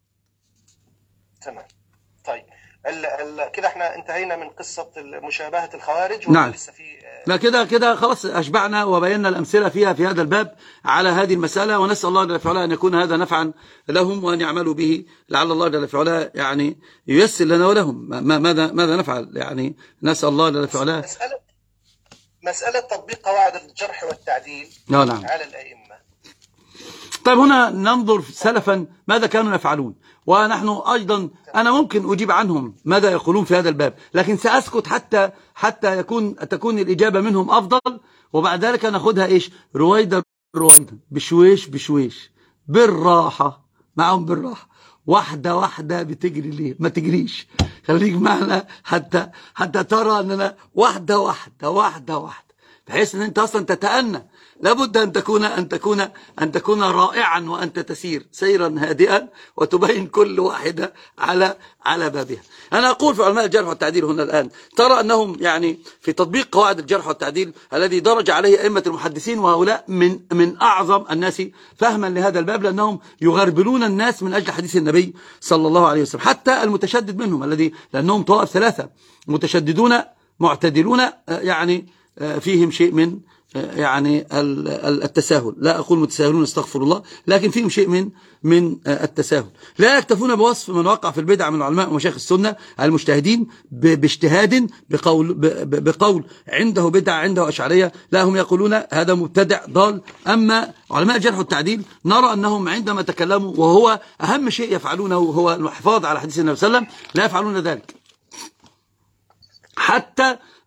تمام. طيب كده احنا انتهينا من قصة مشابهة الخوارج. نعم. لسه في لا كده كده خلاص أشبعنا وبينا الأمثلة فيها في هذا الباب على هذه المسألة، ونسأل الله جل وعلا أن يكون هذا نفعا لهم وأن يعملوا به، لعل الله جل وعلا يعني ييسر لنا ولهم. ماذا ماذا نفعل يعني؟ نسأل الله جل وعلا. مسألة مسألة تطبيق قواعد الجرح والتعديل نعم. على الأئمة. طيب هنا ننظر سلفا ماذا كانوا يفعلون، ونحن أيضا أنا ممكن أجيب عنهم ماذا يقولون في هذا الباب، لكن سأسكت حتى حتى يكون تكون الإجابة منهم أفضل، وبعد ذلك ناخدها إيش رويدا رويدا بشويش بشويش بالراحة معهم، بالراحة واحدة واحدة. بتجري ليه؟ ما تجريش، خليك معنا حتى حتى ترى أننا واحدة واحدة واحدة واحدة، بحيث أن أنت أصلا تتأنى. لابد أن تكون أن تكون أن تكون رائعا وأنت تسير سيرا هادئا وتبين كل واحدة على على بابها. أنا أقول في علماء الجرح والتعديل هنا الآن، ترى أنهم يعني في تطبيق قواعد الجرح والتعديل الذي درج عليه أئمة المحدثين، وهؤلاء من من أعظم الناس فهما لهذا الباب، لأنهم يغربلون الناس من أجل حديث النبي صلى الله عليه وسلم، حتى المتشدد منهم الذي لأنهم طوائف ثلاثة، متشددون معتدلون يعني فيهم شيء من يعني التساهل، لا أقول متساهلون استغفر الله، لكن فيهم شيء من من التساهل. لا يكتفون بوصف من وقع في البدع من علماء ومشايخ السنة المجتهدين باجتهاد بقول بقول عنده بدعة عنده أشعرية، لا هم يقولون هذا مبتدع ضال. أما علماء الجرح والتعديل نرى أنهم عندما تكلموا وهو أهم شيء يفعلونه هو الحفاظ على حديث النبي صلى الله عليه وسلم لا يفعلون ذلك، حتى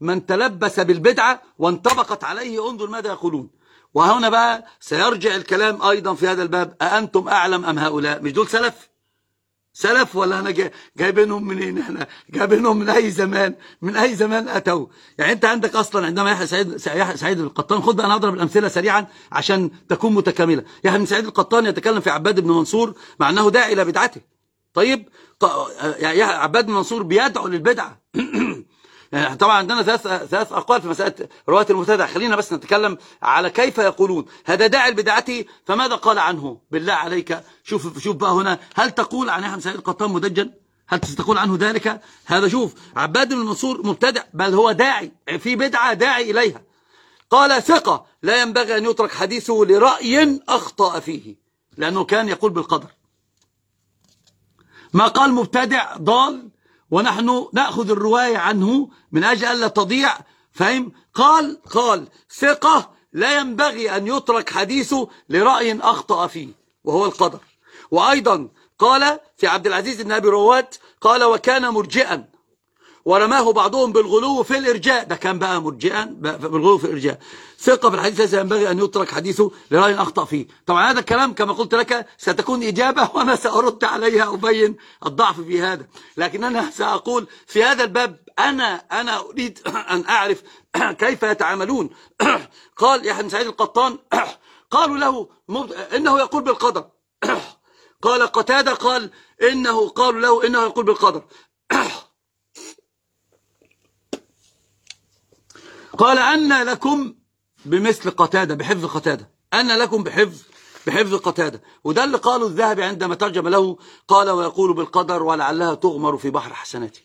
من تلبس بالبدعة وانطبقت عليه، انظر ماذا يقولون. وهنا بقى سيرجع الكلام أيضا في هذا الباب، أأنتم أعلم أم هؤلاء؟ مش دول سلف؟ سلف ولا أنا جايبينهم منين؟ احنا جايبينهم من أي زمان؟ من أي زمان أتوا؟ يعني أنت عندك أصلا عندما يحيى سعيد سعيد القطان، خد بقى أنا أضرب الأمثلة سريعا عشان تكون متكاملة. يحيى بن سعيد القطان يتكلم في عباد بن منصور مع أنه داعي إلى بدعته. طيب يعني عباد بن منصور بيدعو للبدعة. يعني طبعا عندنا ثلاث ثلاث أقوال في مسألة رواية المبتدع، خلينا بس نتكلم على كيف يقولون. هذا داعي لبدعته، فماذا قال عنه؟ بالله عليك شوف شوف بقى هنا، هل تقول عن يحيى بن سعيد القطان مدجل؟ هل تقول عنه ذلك؟ هذا شوف عباد بن منصور مبتدع، بل هو داعي في بدعة داعي إليها. قال ثقة لا ينبغي أن يترك حديثه لرأي أخطأ فيه، لأنه كان يقول بالقدر. ما قال مبتدع ضال ونحن نأخذ الرواية عنه من أجل ألا تضيع، فهم؟ قال قال ثقة لا ينبغي أن يترك حديثه لرأي أخطأ فيه وهو القدر. وأيضا قال في عبد العزيز بن أبي رواد، قال وكان مرجئا ورماه بعضهم بالغلو في الإرجاء، ده كان بقى مرجئا بالغلو في الإرجاء. ثقة في الحديث لا ينبغي أن يترك حديثه لرأي أخطأ فيه. طبعا هذا الكلام كما قلت لك ستكون إجابة وأنا سأرد عليها أبين الضعف في هذا، لكن أنا سأقول في هذا الباب أنا أنا أريد أن أعرف كيف يتعاملون. قال يحيى بن سعيد القطان قالوا له إنه يقول بالقدر. قال قتادة قال إنه قالوا له إنه يقول بالقدر. قال أن لكم بمثل قتادة، بحفظ قتادة، أن لكم بحفظ بحفظ قتادة. وده اللي قاله الذهبي عندما ترجم له، قال ويقول بالقدر ولعلها تغمر في بحر حسناته.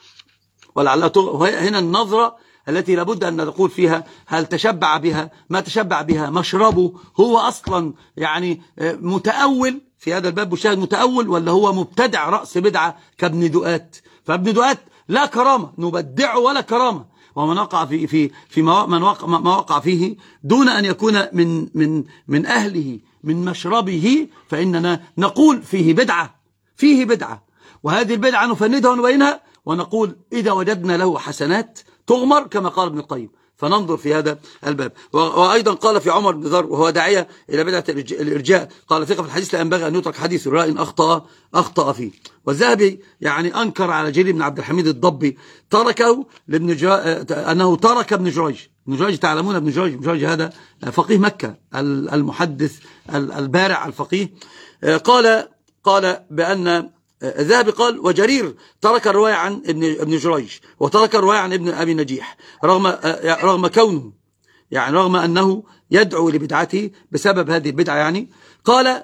ولعلها تغمر. هنا النظرة التي لابد أن نقول فيها هل تشبع بها؟ ما تشبع بها مشربه هو أصلا يعني متأول في هذا الباب، مشاهد متأول، ولا هو مبتدع رأس بدعة كابن دؤات؟ فابن دؤات لا كرامة، نبدعه ولا كرامة، ومن وقع في في في من وقع ما وقع فيه دون أن يكون من من من أهله من مشربه، فإننا نقول فيه بدعة، فيه بدعة، وهذه البدعة نفندها ونبينها ونقول إذا وجدنا له حسنات تغمر كما قال ابن القيم، فننظر في هذا الباب. وأيضا قال في عمر بن ذر وهو داعية إلى بدعة الإرجاء، قال ثقة في الحديث لا ينبغي أن يترك حديث رأي أخطأ أخطأ فيه. والذهبي يعني أنكر على جرير بن عبد الحميد الضبي تركه لابن جرا... أنه ترك ابن جريج. ابن جريج تعلمون ابن جريج، ابن جريج هذا فقيه مكة المحدث البارع الفقيه. قال قال بأن الذهبي قال وجرير ترك الرواية عن ابن ابن جريج وترك الرواية عن ابن أبي نجيح رغم رغم كونه يعني رغم أنه يدعو لبدعته بسبب هذه البدعة. يعني قال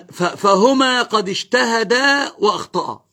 فهما قد اجتهدا وأخطأ.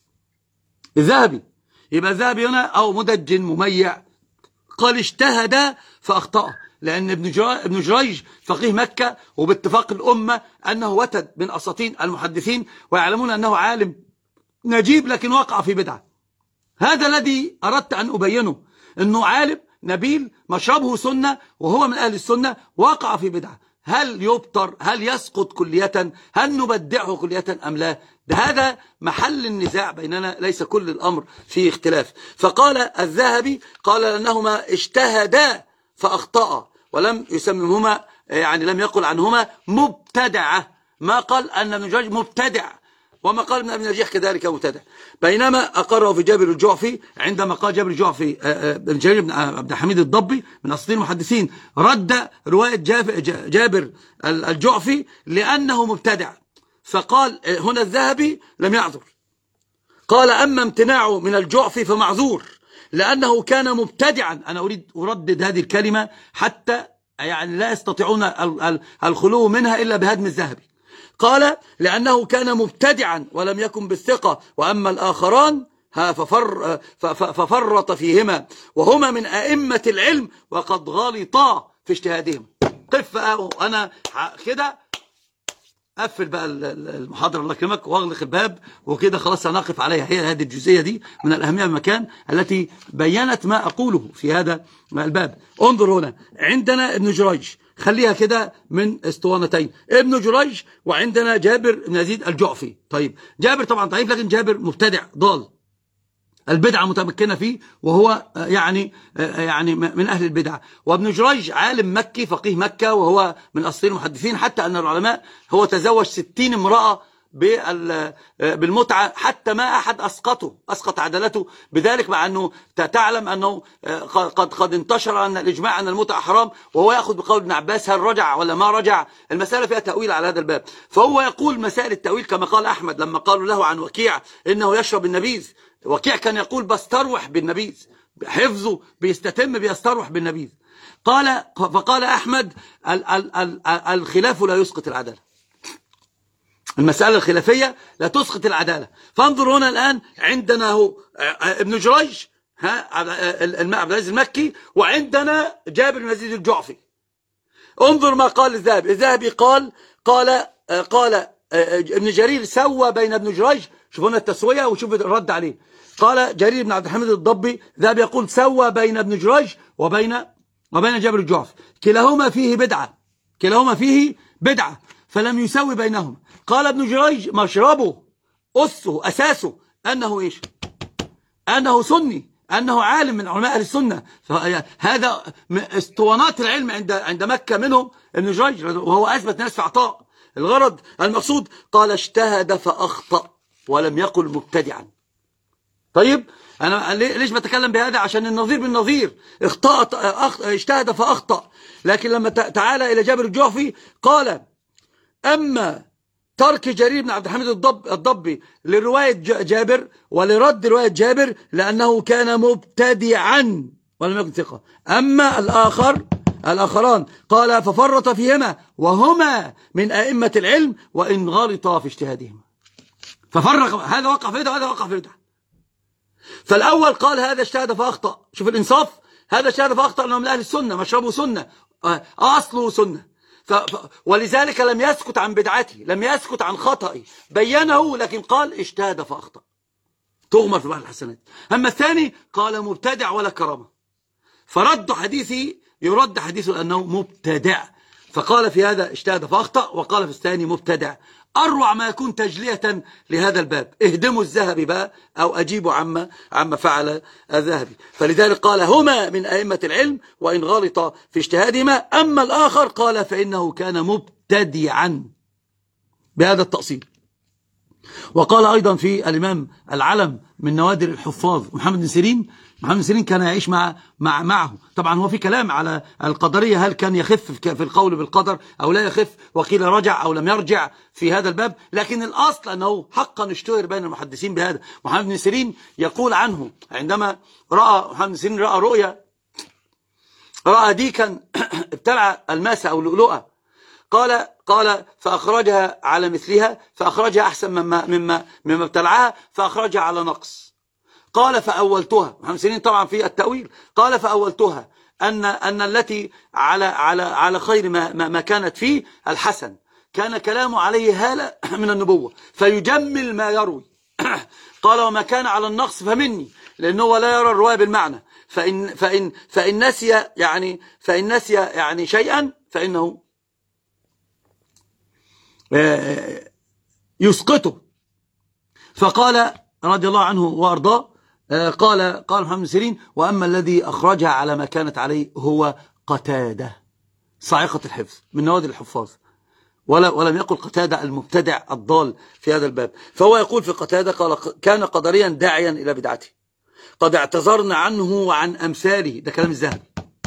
الذهبي يبقى الذهبي هنا أو مدجن مميع قال اجتهدا فأخطأ، لأن ابن جريج فقيه مكة وباتفاق الأمة أنه وتد من أساطين المحدثين ويعلمون أنه عالم نجيب لكن وقع في بدعة. هذا الذي أردت أن أبينه، أنه عالم نبيل مشربه سنة وهو من أهل السنة وقع في بدعة. هل يبتر؟ هل يسقط كلية؟ هل نبدعه كلية أم لا؟ هذا محل النزاع بيننا، ليس كل الأمر فيه اختلاف. فقال الذهبي قال أنهما اجتهدا فأخطأ ولم يسممهما، يعني لم يقل عنهما مبتدعة، ما قال أن ابن جريج مبتدع وما قال ابن أبي نجيح كذلك مبتدع، بينما أقره في جابر الجعفي عندما قال جابر الجعفي بن جرير بن عبد الحميد الضبي من أساطين المحدثين رد رواية جابر الجعفي لأنه مبتدع، فقال هنا الذهبي لم يعذر، قال أما امتناعه من الجعفي فمعذور لأنه كان مبتدعا. أنا أريد أردد هذه الكلمة حتى يعني لا يستطيعون الخلو منها إلا بهدم الذهبي. قال لأنه كان مبتدعا ولم يكن بالثقة، وأما الآخران ففر ففرط فيهما وهما من أئمة العلم وقد غلطا في اجتهادهم. قف أنا كده قفل بقى المحاضرة الله يكرمك واغلق الباب وكده خلاص هنقف عليها. هي هذه الجزئية دي من الأهمية بمكان التي بينت ما أقوله في هذا الباب. انظر هنا عندنا ابن جريج، خليها كده من اسطوانتين، ابن جريج وعندنا جابر بن يزيد الجعفي. طيب جابر طبعا ضعيف لكن جابر مبتدع ضال، البدعة متمكنة فيه، وهو يعني يعني من أهل البدعة. وابن جريج عالم مكي فقيه مكة، وهو من أصلين المحدثين، حتى أن العلماء هو تزوج ستين امرأة بالمتعة، حتى ما أحد أسقطه أسقط عدالته بذلك، مع أنه تعلم أنه قد قد انتشر أن الإجماع أن المتعة حرام، وهو يأخذ بقول ابن عباس هل رجع ولا ما رجع. المسألة فيها تأويل على هذا الباب، فهو يقول مسائل التأويل كما قال أحمد لما قالوا له عن وكيع إنه يشرب النبيذ. وكيع كان يقول بستروح بالنبيذ، حفظه بيستتم بيستروح بالنبيذ. قال فقال أحمد ال ال ال الخلاف لا يسقط العدالة، المسألة الخلافية لا تسقط العدالة. فانظر هنا الآن عندنا هو ابن جريج ها عبد العزيز المكي، وعندنا جابر بن يزيد الجعفي. انظر ما قال الذهبي. الذهبي قال قال قال ابن جرير سوى بين ابن جريج، شوفوا هنا التسوية وشوفوا الرد عليه. قال جرير بن عبد الحميد الضبي الذهبي يقول سوى بين ابن جريج وبين وبين جابر الجعفي، كلاهما فيه بدعة، كلاهما فيه بدعة، فلم يسوي بينهما. قال ابن جريج مشربه أسه أساسه أنه إيش؟ أنه سني، أنه عالم من علماء أهل السنة. هذا اسطوانات العلم عند عند مكة منهم ابن جريج، وهو أثبت ناس في عطاء. الغرض المقصود قال اجتهد فأخطأ ولم يقل مبتدعا. طيب أنا ليش بتكلم بهذا؟ عشان النظير بالنظير، اخطأت اجتهد فأخطأ. لكن لما تعالى إلى جابر الجعفي قال أما ترك جرير بن عبد الحميد الضب الضبي لرواية جابر ولرد رواية جابر لأنه كان مبتدعا ولم يكن ثقة. أما الآخر الآخران قال ففرط فيهما وهما من أئمة العلم وإن غلطا في اجتهادهما. ففرق، هذا وقع في بدعة وهذا وقع في بدعة. فالأول قال هذا اجتهد فأخطأ، شوف الإنصاف، هذا اجتهد فأخطأ أنه من أهل السنة، مشربه سنة، أصله سنة. ف... ولذلك لم يسكت عن بدعته، لم يسكت عن خطئه، بينه، لكن قال اجتهد فأخطأ تغمر في بحر الحسنات. أما الثاني قال مبتدع ولا كرامة، فرد حديثي يرد حديثه لأنه مبتدع، فقال في هذا اجتهد فأخطأ، وقال في الثاني مبتدع. أروع ما يكون تجلية لهذا الباب. اهدموا الذهبي بقى أو أجيبوا عما عما فعل الذهبي. فلذلك قال هما من أئمة العلم وإن غلط في اجتهادهما. أما الآخر قال فإنه كان مبتدعا بهذا التأصيل. وقال أيضا في الإمام العلم من نوادر الحفاظ محمد بن سيرين، محمد بن سيرين كان يعيش مع مع معه. طبعا هو في كلام على القدرية، هل كان يخف في القول بالقدر أو لا يخف، وقيل رجع أو لم يرجع في هذا الباب. لكن الأصل أنه حقا اشتهر بين المحدثين بهذا. محمد بن سيرين يقول عنه عندما رأى محمد بن سيرين رأى رؤيا، رأى ديكا ابتلع الماسة أو لؤلؤة، قال قال فأخرجها على مثلها، فأخرجها أحسن مما مما مما ابتلعها، فأخرجها على نقص. قال فأولتها، محمد سيرين طبعا في التأويل، قال فأولتها أن أن التي على على على خير ما ما كانت فيه الحسن، كان كلامه عليه هالة من النبوة فيجمل ما يروي. قال وما كان على النقص فمني، لأنه لا يرى الرواية بالمعنى، فإن فإن فإن نسي يعني فإن نسي يعني شيئا فإنه يسقطه. فقال رضي الله عنه وأرضاه، قال قال محمد بن سيرين وأما الذي أخرجها على ما كانت عليه هو قتادة صاعقة الحفظ من نوادر الحفاظ، ولا ولم يقل قتادة المبتدع الضال في هذا الباب. فهو يقول في قتادة قال كان قدريا داعيا إلى بدعته، قد اعتذرنا عنه وعن أمثاله. ده كلام الذهبي،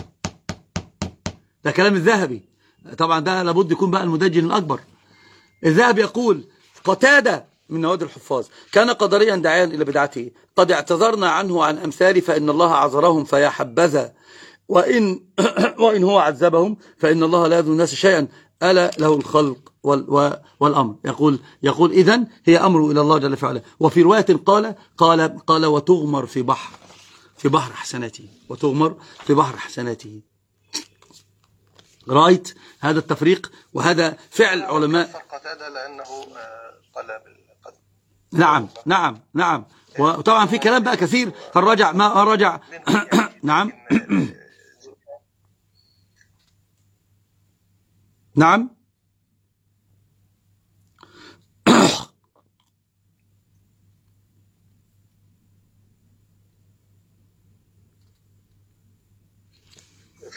ده كلام الذهبي طبعا، ده لابد يكون بقى المدجن الأكبر. الذهب يقول قتادة من نوادر الحفاظ كان قدريا داعيا إلى بدعته، قد اعتذرنا عنه وعن أمثاله فإن الله عذرهم فيا حبذا، وإن, وإن هو عذبهم فإن الله لا يذل الناس شيئا ألا له الخلق والأمر. يقول يقول إذن هي أمره إلى الله جل وعلا. وفي رواية قال قال قال وتغمر في بحر في بحر حسناته، وتغمر في بحر حسناته. رأيت هذا التفريق، وهذا فعل علماء قتادة لأنه طلب القدر. نعم نعم نعم. وطبعا في كلام بقى كثير، فالرجع ما رجع. نعم نعم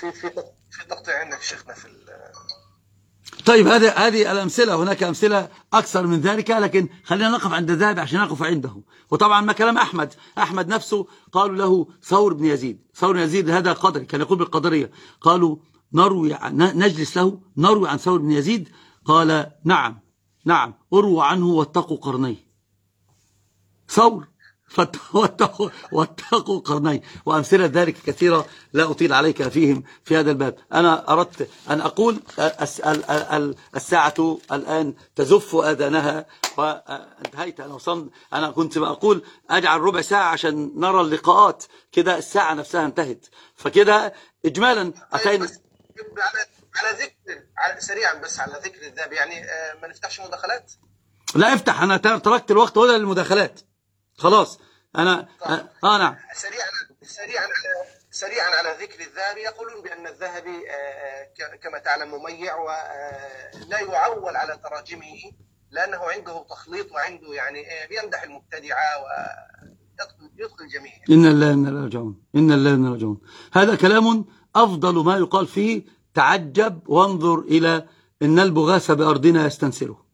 في في في تقطيع عندك شيخنا في طيب هذه هذه الأمثلة، هناك أمثلة أكثر من ذلك، لكن خلينا نقف عند الذهبي عشان نقف عنده. وطبعا ما كلام أحمد أحمد نفسه قالوا له ثور بن يزيد، ثور بن يزيد هذا قدري كان يقول بالقدرية، قالوا نروي نجلس له نروي عن ثور بن يزيد، قال نعم نعم أروى عنه واتقوا قرنيه. ثور واتقوا, واتقوا قرنيه، وأمثلة ذلك كثيرة لا أطيل عليك فيهم في هذا الباب. أنا أردت أن أقول الساعة الآن تزف آذانها وانتهيت. أنا وصلت، أنا كنت بقول أجعل ربع ساعة عشان نرى اللقاءات، كده الساعة نفسها انتهت. فكده إجمالا أتينا على ذكر سريعا بس على ذكر الذهب، يعني ما نفتحش مداخلات. لا افتح، أنا تركت الوقت هذا للمداخلات خلاص. أنا آه, آه نعم. سريعا سريعا سريعا على ذكر الذهبي، يقولون بأن الذهبي كما تعلم مميع ولا يعول على تراجمه لأنه عنده تخليط وعنده يعني بيمدح المبتدعة ويدخل الجميع. إن الله إن الله راجعون، إن الله إن راجعون. هذا كلام أفضل ما يقال فيه تعجب وانظر إلى إن البغاث بأرضنا يستنسره،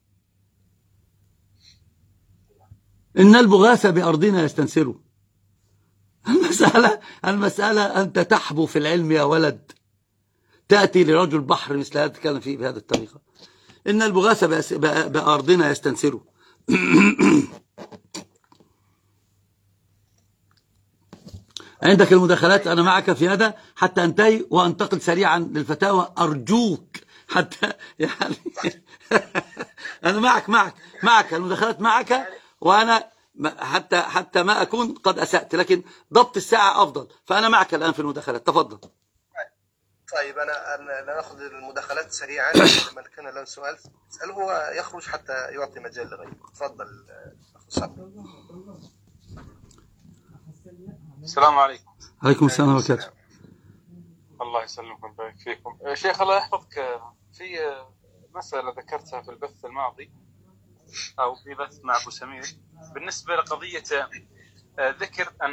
إن البغاث بأرضنا يستنسره. المسألة المسألة أنت تحبو في العلم يا ولد، تأتي لرجل بحر مثل هذا تتكلم فيه بهذه الطريقة. إن البغاث بأرضنا يستنسره. عندك المداخلات، أنا معك في هذا حتى أنتهي وأنتقل سريعا للفتاوى أرجوك، حتى يعني أنا معك معك معك المداخلات معك، وأنا حتى حتى ما أكون قد أسأت، لكن ضبط الساعة أفضل، فأنا معك الآن في المداخلات. تفضل. طيب أنا أنا نأخذ المداخلات سريعا. من كان له سؤال اسأله هو يخرج حتى يعطي مجال لغيره. تفضل. السلام عليكم. عليكم السلام ورحمة الله وبركاته. الله يسلمكم ويبارك فيكم. شيخ الله يحفظك، في مسألة ذكرتها في البث الماضي أو في بث مع أبو سمير بالنسبة لقضية ذكر أن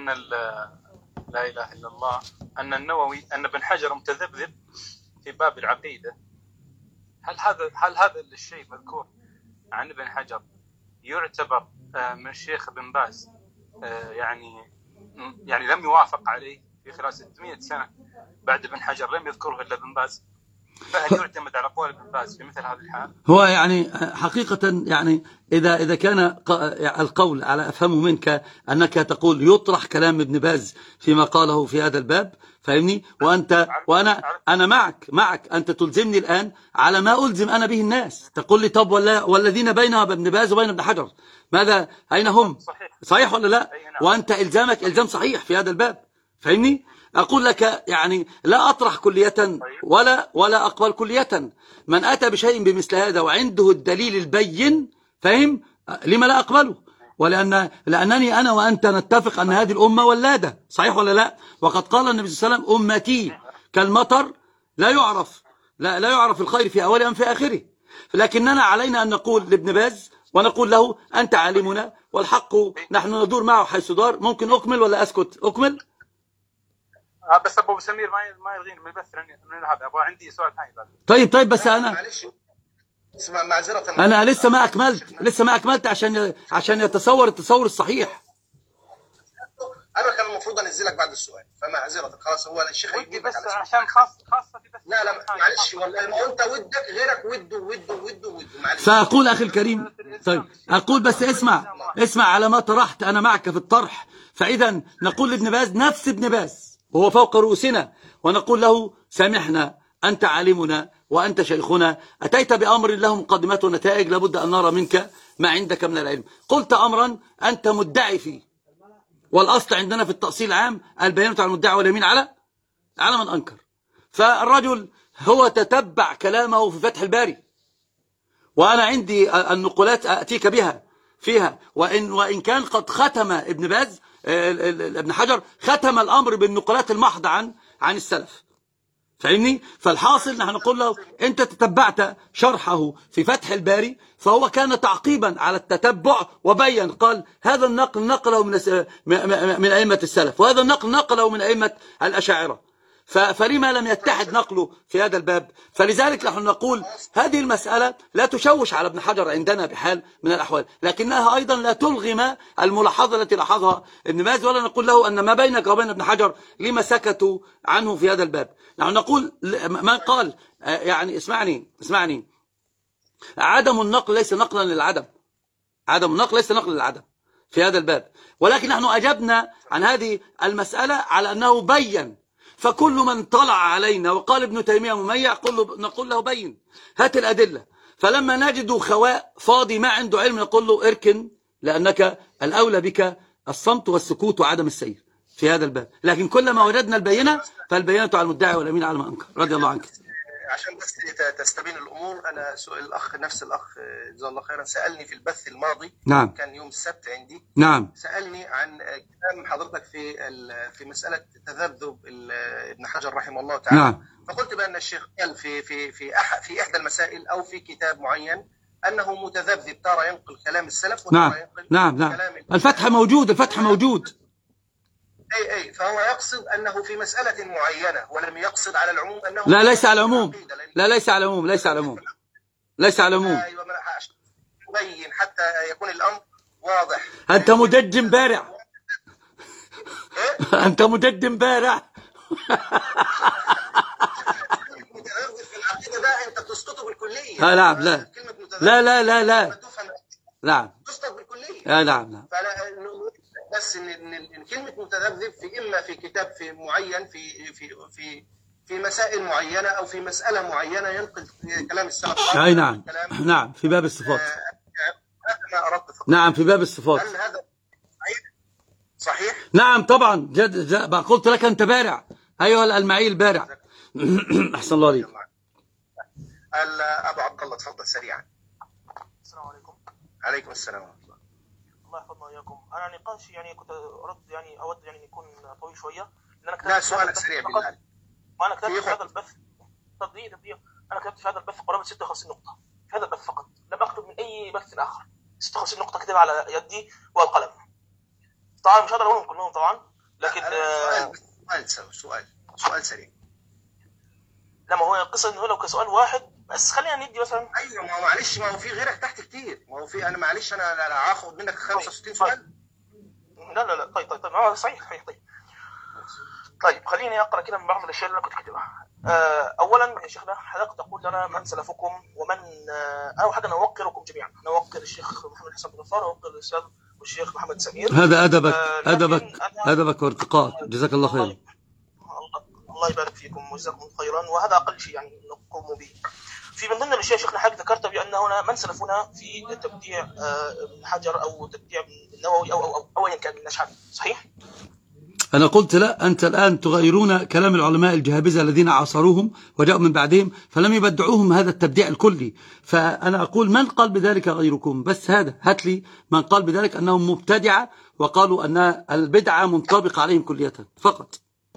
لا إله إلا الله، أن النووي أن ابن حجر متذبذب في باب العقيدة. هل هذا هل هذا الشيء مذكور عن ابن حجر يعتبر من الشيخ ابن باز يعني يعني لم يوافق عليه في خلال ستمائة سنة بعد ابن حجر لم يذكره إلا ابن باز، فهل يعتمد على قول ابن باز في مثل هذه الحال؟ هو يعني حقيقة يعني إذا إذا كان القول على أفهمه منك أنك تقول يطرح كلام ابن باز فيما قاله في هذا الباب، فاهمني؟ وأنت وأنا أنا معك معك أنت تلزمني الآن على ما ألزم أنا به الناس. تقول لي طب ولا والذين بينها ابن باز وبين ابن حجر ماذا؟ أين هم؟ صحيح, صحيح ولا لا؟ وأنت إلزامك إلزام صحيح في هذا الباب، فاهمني؟ أقول لك يعني لا أطرح كلية ولا ولا أقبل كلية. من أتى بشيء بمثل هذا وعنده الدليل البين، فهم؟ لما لا أقبله؟ ولأن لأنني أنا وأنت نتفق أن هذه الأمة ولادة، صحيح ولا لا؟ وقد قال النبي صلى الله عليه وسلم أمتي كالمطر لا يعرف لا, لا يعرف الخير في أوله أم في آخره. لكننا علينا أن نقول لابن باز ونقول له أنت عالمنا والحق نحن ندور معه حيث دار. ممكن أكمل ولا أسكت؟ أكمل؟ بس ابو سمير ما ما يلغيني من البث من هذا. ابغى عندي سؤال ثاني بعد. طيب طيب بس انا معلش اسمع معذره انا لسه ما اكملت لسه ما اكملت عشان عشان يتصور التصور الصحيح. انا كان المفروض انزلك بعد السؤال، فمعذره خلاص. هو الشيخ ودي بس عشان خاص خاصتي بس. لا لا معلش والله، ما انت ودك غيرك وده وده وده وده معلش. فاقول اخي الكريم، طيب اقول بس اسمع اسمع على ما طرحت، انا معك في الطرح. فاذا نقول لابن باز نفس ابن باز وهو فوق رؤوسنا، ونقول له سامحنا أنت عالمنا وأنت شيخنا، أتيت بأمر له مقدمات ونتائج لابد أن نرى منك ما عندك من العلم. قلت أمرا أنت مدعي فيه، والأصل عندنا في التأصيل العام البيانة على المدعي واليمين على على من أنكر. فالرجل هو تتبع كلامه في فتح الباري، وأنا عندي النقولات أتيك بها فيها، وإن, وإن كان قد ختم ابن باز ابن حجر ختم الأمر بالنقلات المحضة عن عن السلف، فاهمني؟ فالحاصل نحن نقول له أنت تتبعت شرحه في فتح الباري، فهو كان تعقيبا على التتبع وبين قال هذا النقل نقله من من أئمة السلف، وهذا النقل نقله من أئمة الأشاعرة. فلما لم يتحد نقله في هذا الباب؟ فلذلك نحن نقول هذه المسألة لا تشوش على ابن حجر عندنا بحال من الأحوال، لكنها أيضا لا تلغم الملاحظة التي لاحظها ابن باز، ولا نقول له أن ما بينك وبين ابن حجر لما سكتوا عنه في هذا الباب. نحن نقول من قال يعني اسمعني اسمعني عدم النقل ليس نقلا للعدم، عدم النقل ليس نقل للعدم في هذا الباب، ولكن نحن أجبنا عن هذه المسألة على أنه بين. فكل من طلع علينا وقال ابن تيمية مميع نقول له بين، هات الأدلة. فلما نجد خواء فاضي ما عنده علم نقول له اركن، لأنك الأولى بك الصمت والسكوت وعدم السير في هذا الباب. لكن كلما وجدنا البينة فالبينة على المدعي والأمين على ما أنكر، رضي الله عنك. عشان بس تستبين الامور، انا سؤال الاخ نفس الاخ جزاه الله خيرا سالني في البث الماضي، نعم كان يوم السبت عندي، نعم سالني عن كلام حضرتك في في مساله تذبذب ابن حجر رحمه الله تعالى. نعم. فقلت بان الشيخ قال في في في أح في احدى المسائل او في كتاب معين انه متذبذب، ترى ينقل كلام السلف وترى نعم ينقل نعم نعم كلام الفتح موجود، الفتح موجود. اي اي فهو يقصد انه في مساله معينه، ولم يقصد على العموم انه لا ليس على العموم، لا ليس على العموم، ليس على العموم، ليس على العموم. ايوه مبين حتى يكون الامر واضح. انت مدجم بارع، انت مدجم بارع. متذبذب في العقيده ده انت تسقطه بالكليه. لا نعم لا لا لا لا لا نعم تسقط بالكليه. لا نعم نعم بس ان ان كلمه متذبذب في اما في كتاب في معين في في في في مسائل معينه او في مساله معينه ينقل كلام السلف. اي نعم نعم في باب الصفات. ما اردت فقط. نعم في باب الصفات. هل هذا صحيح؟ صحيح؟ نعم طبعا جد, جد قلت لك انت بارع ايها الالمعي البارع. احسن الله عليك. ابو عبد الله تفضل سريعا. السلام عليكم. عليكم السلام ورحمه الله. الله يحفظنا واياكم. انا نقاشي يعني كنت ارد يعني اود يعني يكون طويل شويه، لان انا لا سؤالك سريع بالله. وانا كتبت في هذا البث تضييع تضييع انا كتبت في هذا البث قرابه ستة وخمسين نقطه في هذا البث فقط، لم اكتب من اي بث اخر. ستة وخمسين نقطه كتبها على يدي والقلم. طبعا مش هقدر اقولهم كلهم طبعا، لكن سؤال سؤال سؤال سؤال سريع. لما هو القصه انه لو كسؤال واحد بس خلينا ندي مثلا. ايوه ما هو معلش، ما هو في غيرك تحت كتير، ما هو في انا معلش انا لا هاخد منك خمسة وستين سؤال. لا لا لا طيب طيب طيب اه صحيح صحيح طيب طيب خليني اقرا كده من بعض الاشياء اللي انا كنت كاتبها. آه اولا يا شيخنا حضرتك تقول لنا من سلفكم ومن آه اول حاجه نوقركم جميعا، نوقر الشيخ محمد حسن بن غفار ونوقر الاستاذ والشيخ محمد سمير. هذا ادبك آه ادبك ادبك وارتقاء، جزاك الله خير. الله, الله يبارك فيكم وجزاكم خيرا، وهذا اقل شيء يعني نقوم به. في من ضمن الاشياء شيخنا حضرتك ذكرت بان هنا من سلفنا في تبديع ابن حجر او تبديع النووي او او او ايا كان من الاشعري، صحيح؟ أنا قلت لا، أنت الآن تغيرون كلام العلماء الجهابذة الذين عاصروهم وجاءوا من بعدهم فلم يبدعوهم هذا التبديع الكلي. فأنا أقول من قال بذلك غيركم، بس هذا هات لي من قال بذلك أنهم مبتدعة وقالوا أن البدعة منطبقة عليهم كلية فقط.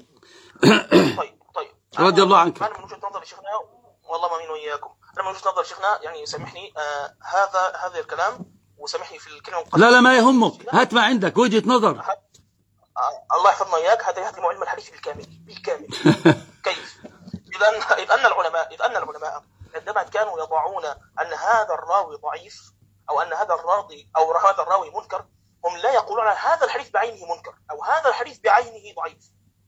طيب طيب رضي الله عنك. أنا من وجهة نظر شيخنا والله ما مين وإياكم، أنا من وجهة نظر شيخنا يعني سامحني آه هذا هذا الكلام وسامحني في الكلمة. لا لا ما يهمك، هات ما عندك وجهة نظر. الله يحفظنا اياك. هذا يهدم علم الحديث بالكامل بالكامل. كيف؟ اذا اذ ان العلماء اذ ان العلماء عندما كانوا يضعون ان هذا الراوي ضعيف او ان هذا الراوي او هذا الراوي منكر، هم لا يقولون هذا الحديث بعينه منكر او هذا الحديث بعينه ضعيف.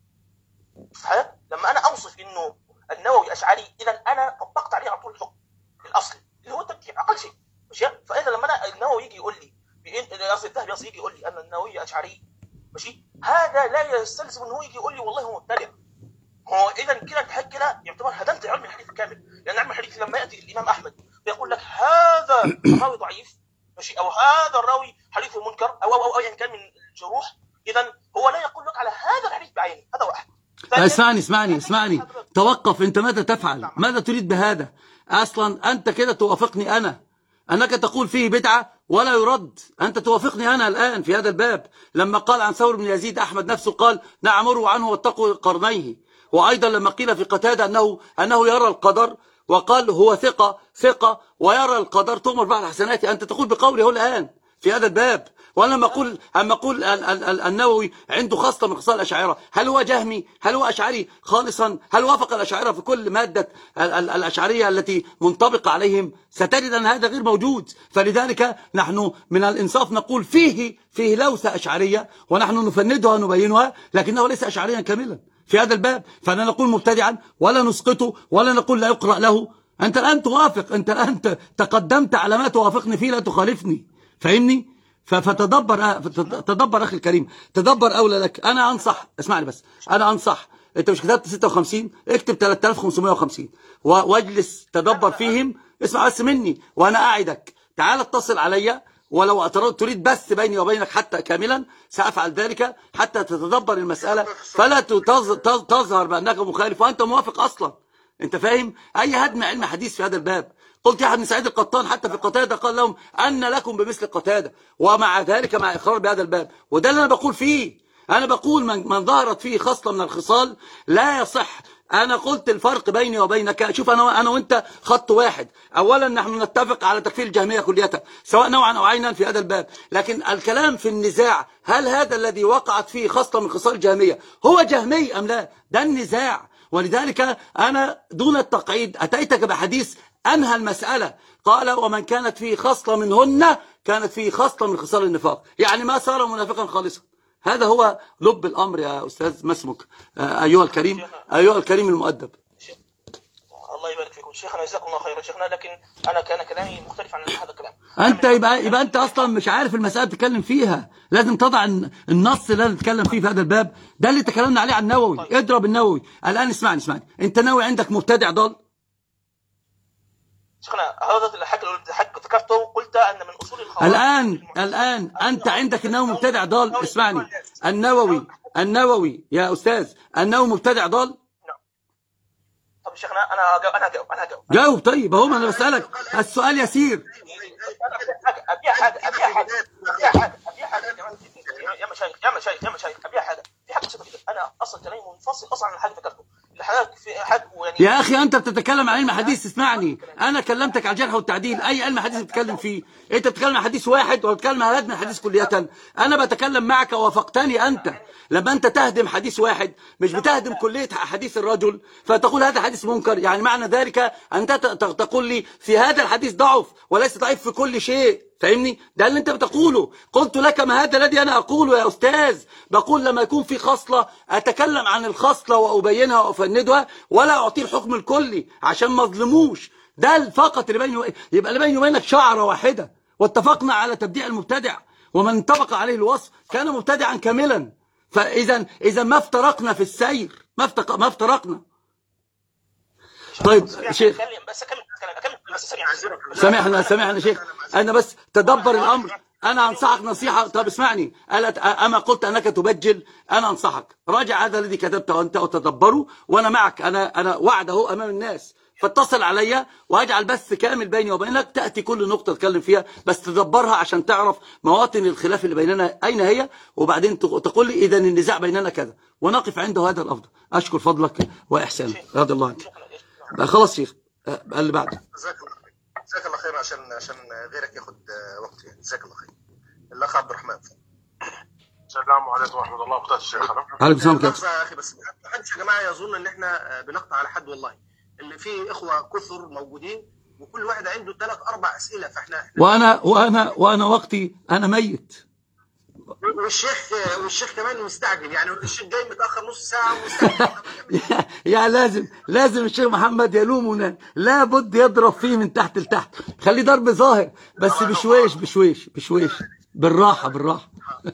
ها؟ لما انا اوصف انه النووي اشعري، اذا انا طبقت عليه على طول الحكم الاصلي اللي هو التبديع اقل شيء. ماشي؟ فاذا لما انا النووي يجي يقول لي قصدي الذهبي يجي يقول لي ان النووي اشعري، ماشي، هذا لا يستلزم انه يجي يقول لي والله هو مبتدع. هو اذا كده كده يعتبر هدمت علم الحديث كامل، لان علم الحديث لما ياتي الامام احمد بيقول لك هذا الراوي ضعيف، ماشي، او هذا الراوي حديثه منكر او او او ايا كان من الجروح، اذا هو لا يقول لك على هذا الحديث بعينه. هذا واحد. اسمعني اسمعني اسمعني توقف. انت ماذا تفعل؟ ماذا تريد بهذا؟ اصلا انت كده توافقني انا انك تقول فيه بدعه ولا يرد. أنت توافقني أنا الآن في هذا الباب. لما قال عن ثور بن يزيد أحمد نفسه قال نعم مروا عنه واتقوا قرنيه. وأيضا لما قيل في قتادة أنه, أنه يرى القدر وقال هو ثقة ثقة ويرى القدر تؤمر بعد حسناته، أنت تقول بقوله الآن. في هذا الباب. وانا لما اقول اما اقول النووي عنده خاصه من خصال الاشاعره، هل هو جهمي؟ هل هو اشعري خالصا؟ هل وافق الاشاعره في كل ماده الاشعريه التي منطبقه عليهم؟ ستجد ان هذا غير موجود. فلذلك نحن من الانصاف نقول فيه فيه لوثه اشعريه، ونحن نفندها ونبينها، لكنه ليس اشعريا كاملا في هذا الباب. فلا نقول مبتدعا ولا نسقطه ولا نقول لا يقرأ له. انت الان توافق، انت الان تقدمت على ما توافقني فيه، لا تخالفني، فاهمني؟ فتدبر تدبر اخي الكريم، تدبر اولى لك. انا انصح، اسمعني بس، انا انصح، انت مش كتبت ستة وخمسين؟ اكتب ثلاثة آلاف وخمسمائة وخمسين واجلس تدبر فيهم. اسمع بس مني، وانا اعدك تعال اتصل علي، ولو تريد بث بيني وبينك حتى كاملا سأفعل ذلك حتى تتدبر المسألة، فلا تظهر بأنك مخالف وأنت موافق أصلا. أنت فاهم؟ أي هدم علم حديث في هذا الباب. قلت يا بن سعيد القطان حتى في قتادة قال لهم أن لكم بمثل قتادة، ومع ذلك مع إقرار بهذا الباب. وده اللي أنا بقول فيه. أنا بقول من, من ظهرت فيه خصلة من الخصال لا يصح. أنا قلت الفرق بيني وبينك، شوف أنا أنا وأنت خط واحد. أولا نحن نتفق على تكفير الجهمية كلية سواء نوعا أو عينا في هذا الباب، لكن الكلام في النزاع هل هذا الذي وقعت فيه خصلة من خصال الجهمية هو جهمي أم لا؟ ده النزاع. ولذلك أنا دون التقعيد أتيتك بحديث أنهى المسألة، قال ومن كانت فيه خصلة منهن كانت فيه خصلة من خصال النفاق، يعني ما صار منافقا خالصا. هذا هو لب الأمر يا أستاذ. ما اسمك أيها الكريم، أيها الكريم المؤدب؟ الله يبارك فيكم شيخنا، جزاكم الله خيرا شيخنا، لكن أنا كان كلامي مختلف عن هذا الكلام. أنت يبقى, يبقى أنت أصلا مش عارف المسألة تتكلم فيها، لازم تضع النص اللي نتكلم فيه في هذا الباب. ده اللي تكلمنا عليه عن النووي. طيب. اضرب النووي الآن. اسمعني اسمعني، أنت ناوي عندك مبتدع ضال؟ شيخنا هذا الحق الحق ذكرته، قلت أن من أصول الخوارج الآن الآن أنت عندك النووي مبتدع ضال. اسمعني، النووي النووي يا أستاذ، النووي مبتدع ضال؟ طب شيخنا أنا أجاوب أنا أجاوب أنا أجاوب جاوب. طيب أهو أنا بسألك السؤال يسير. أبيع حاجة أبيع حاجة أبيع حاجة أبيع حاجة يا مشايخ يا مشايخ يا مشايخ أبيع حاجة في حاجة بسيطة جدا. أنا أصلا كلامي منفصل أصلا عن الحاجة ذكرته الحاجة في حاجة يعني. يا أخي أنت بتتكلم عن علم حديث، اسمعني، أنا كلمتك على الجرح والتعديل. أي علم حديث بتتكلم فيه؟ أنت بتتكلم عن حديث واحد ولا بتتكلم عن هدم الحديث كلية؟ أنا بتكلم معك ووافقتني أنت لما أنت تهدم حديث واحد، مش بتهدم كلية حديث الرجل فتقول هذا حديث منكر. يعني معنى ذلك أنت تقول لي في هذا الحديث ضعف وليس ضعيف في كل شيء، فاهمني؟ ده اللي انت بتقوله. قلت لك ما هذا الذي انا اقوله يا استاذ. بقول لما يكون في خصلة اتكلم عن الخصلة وابينها وافندها ولا اعطيه الحكم الكلي عشان ما اظلموش. ده فقط اللي بيني، يبقى اللي بيني وبينك شعرة واحدة، واتفقنا على تبديع المبتدع، ومن انطبق عليه الوصف كان مبتدعا كاملا. فاذا اذا ما افترقنا في السير، ما افتق... ما افترقنا. طيب شيخ بس اكمل اكمل بس سريعا. سامحنا سامحنا شيخ، انا بس تدبر الامر. انا انصحك نصيحه. طب اسمعني، اما قلت انك تبجل، انا انصحك راجع هذا الذي كتبته وانت وتدبره، وانا معك. انا انا وعده امام الناس، فاتصل عليا واجعل بث كامل بيني وبينك، تاتي كل نقطه تتكلم فيها بس تدبرها عشان تعرف مواطن الخلاف اللي بيننا اين هي، وبعدين تقول لي اذا النزاع بيننا كذا ونقف عنده. هذا الافضل. اشكر فضلك واحسانك رضي الله عنك. خلاص شيخ اللي بعده. جزاك الله خير، جزاك الله خير، عشان عشان غيرك ياخد وقت يعني. جزاك الله خير. الاخ عبد الرحمن. السلام عليكم ورحمه الله وبركاته. شيخنا عليكم السلام ورحمه الله. يا اخي بس ما حدش يا جماعه يظن ان احنا بنقطع على حد، والله اللي فيه اخوه كثر موجودين وكل واحد عنده ثلاث اربع اسئله، فاحنا وانا وانا وانا وقتي انا ميت، والشيخ والشيخ كمان مستعجل، يعني الشيخ جاي متاخر نص ساعه ومستعجل. يا لازم لازم الشيخ محمد يلومنا، لابد يضرب فيه من تحت لتحت، خليه ضرب ظاهر بس بشويش بشويش بشويش بالراحه بالراحه.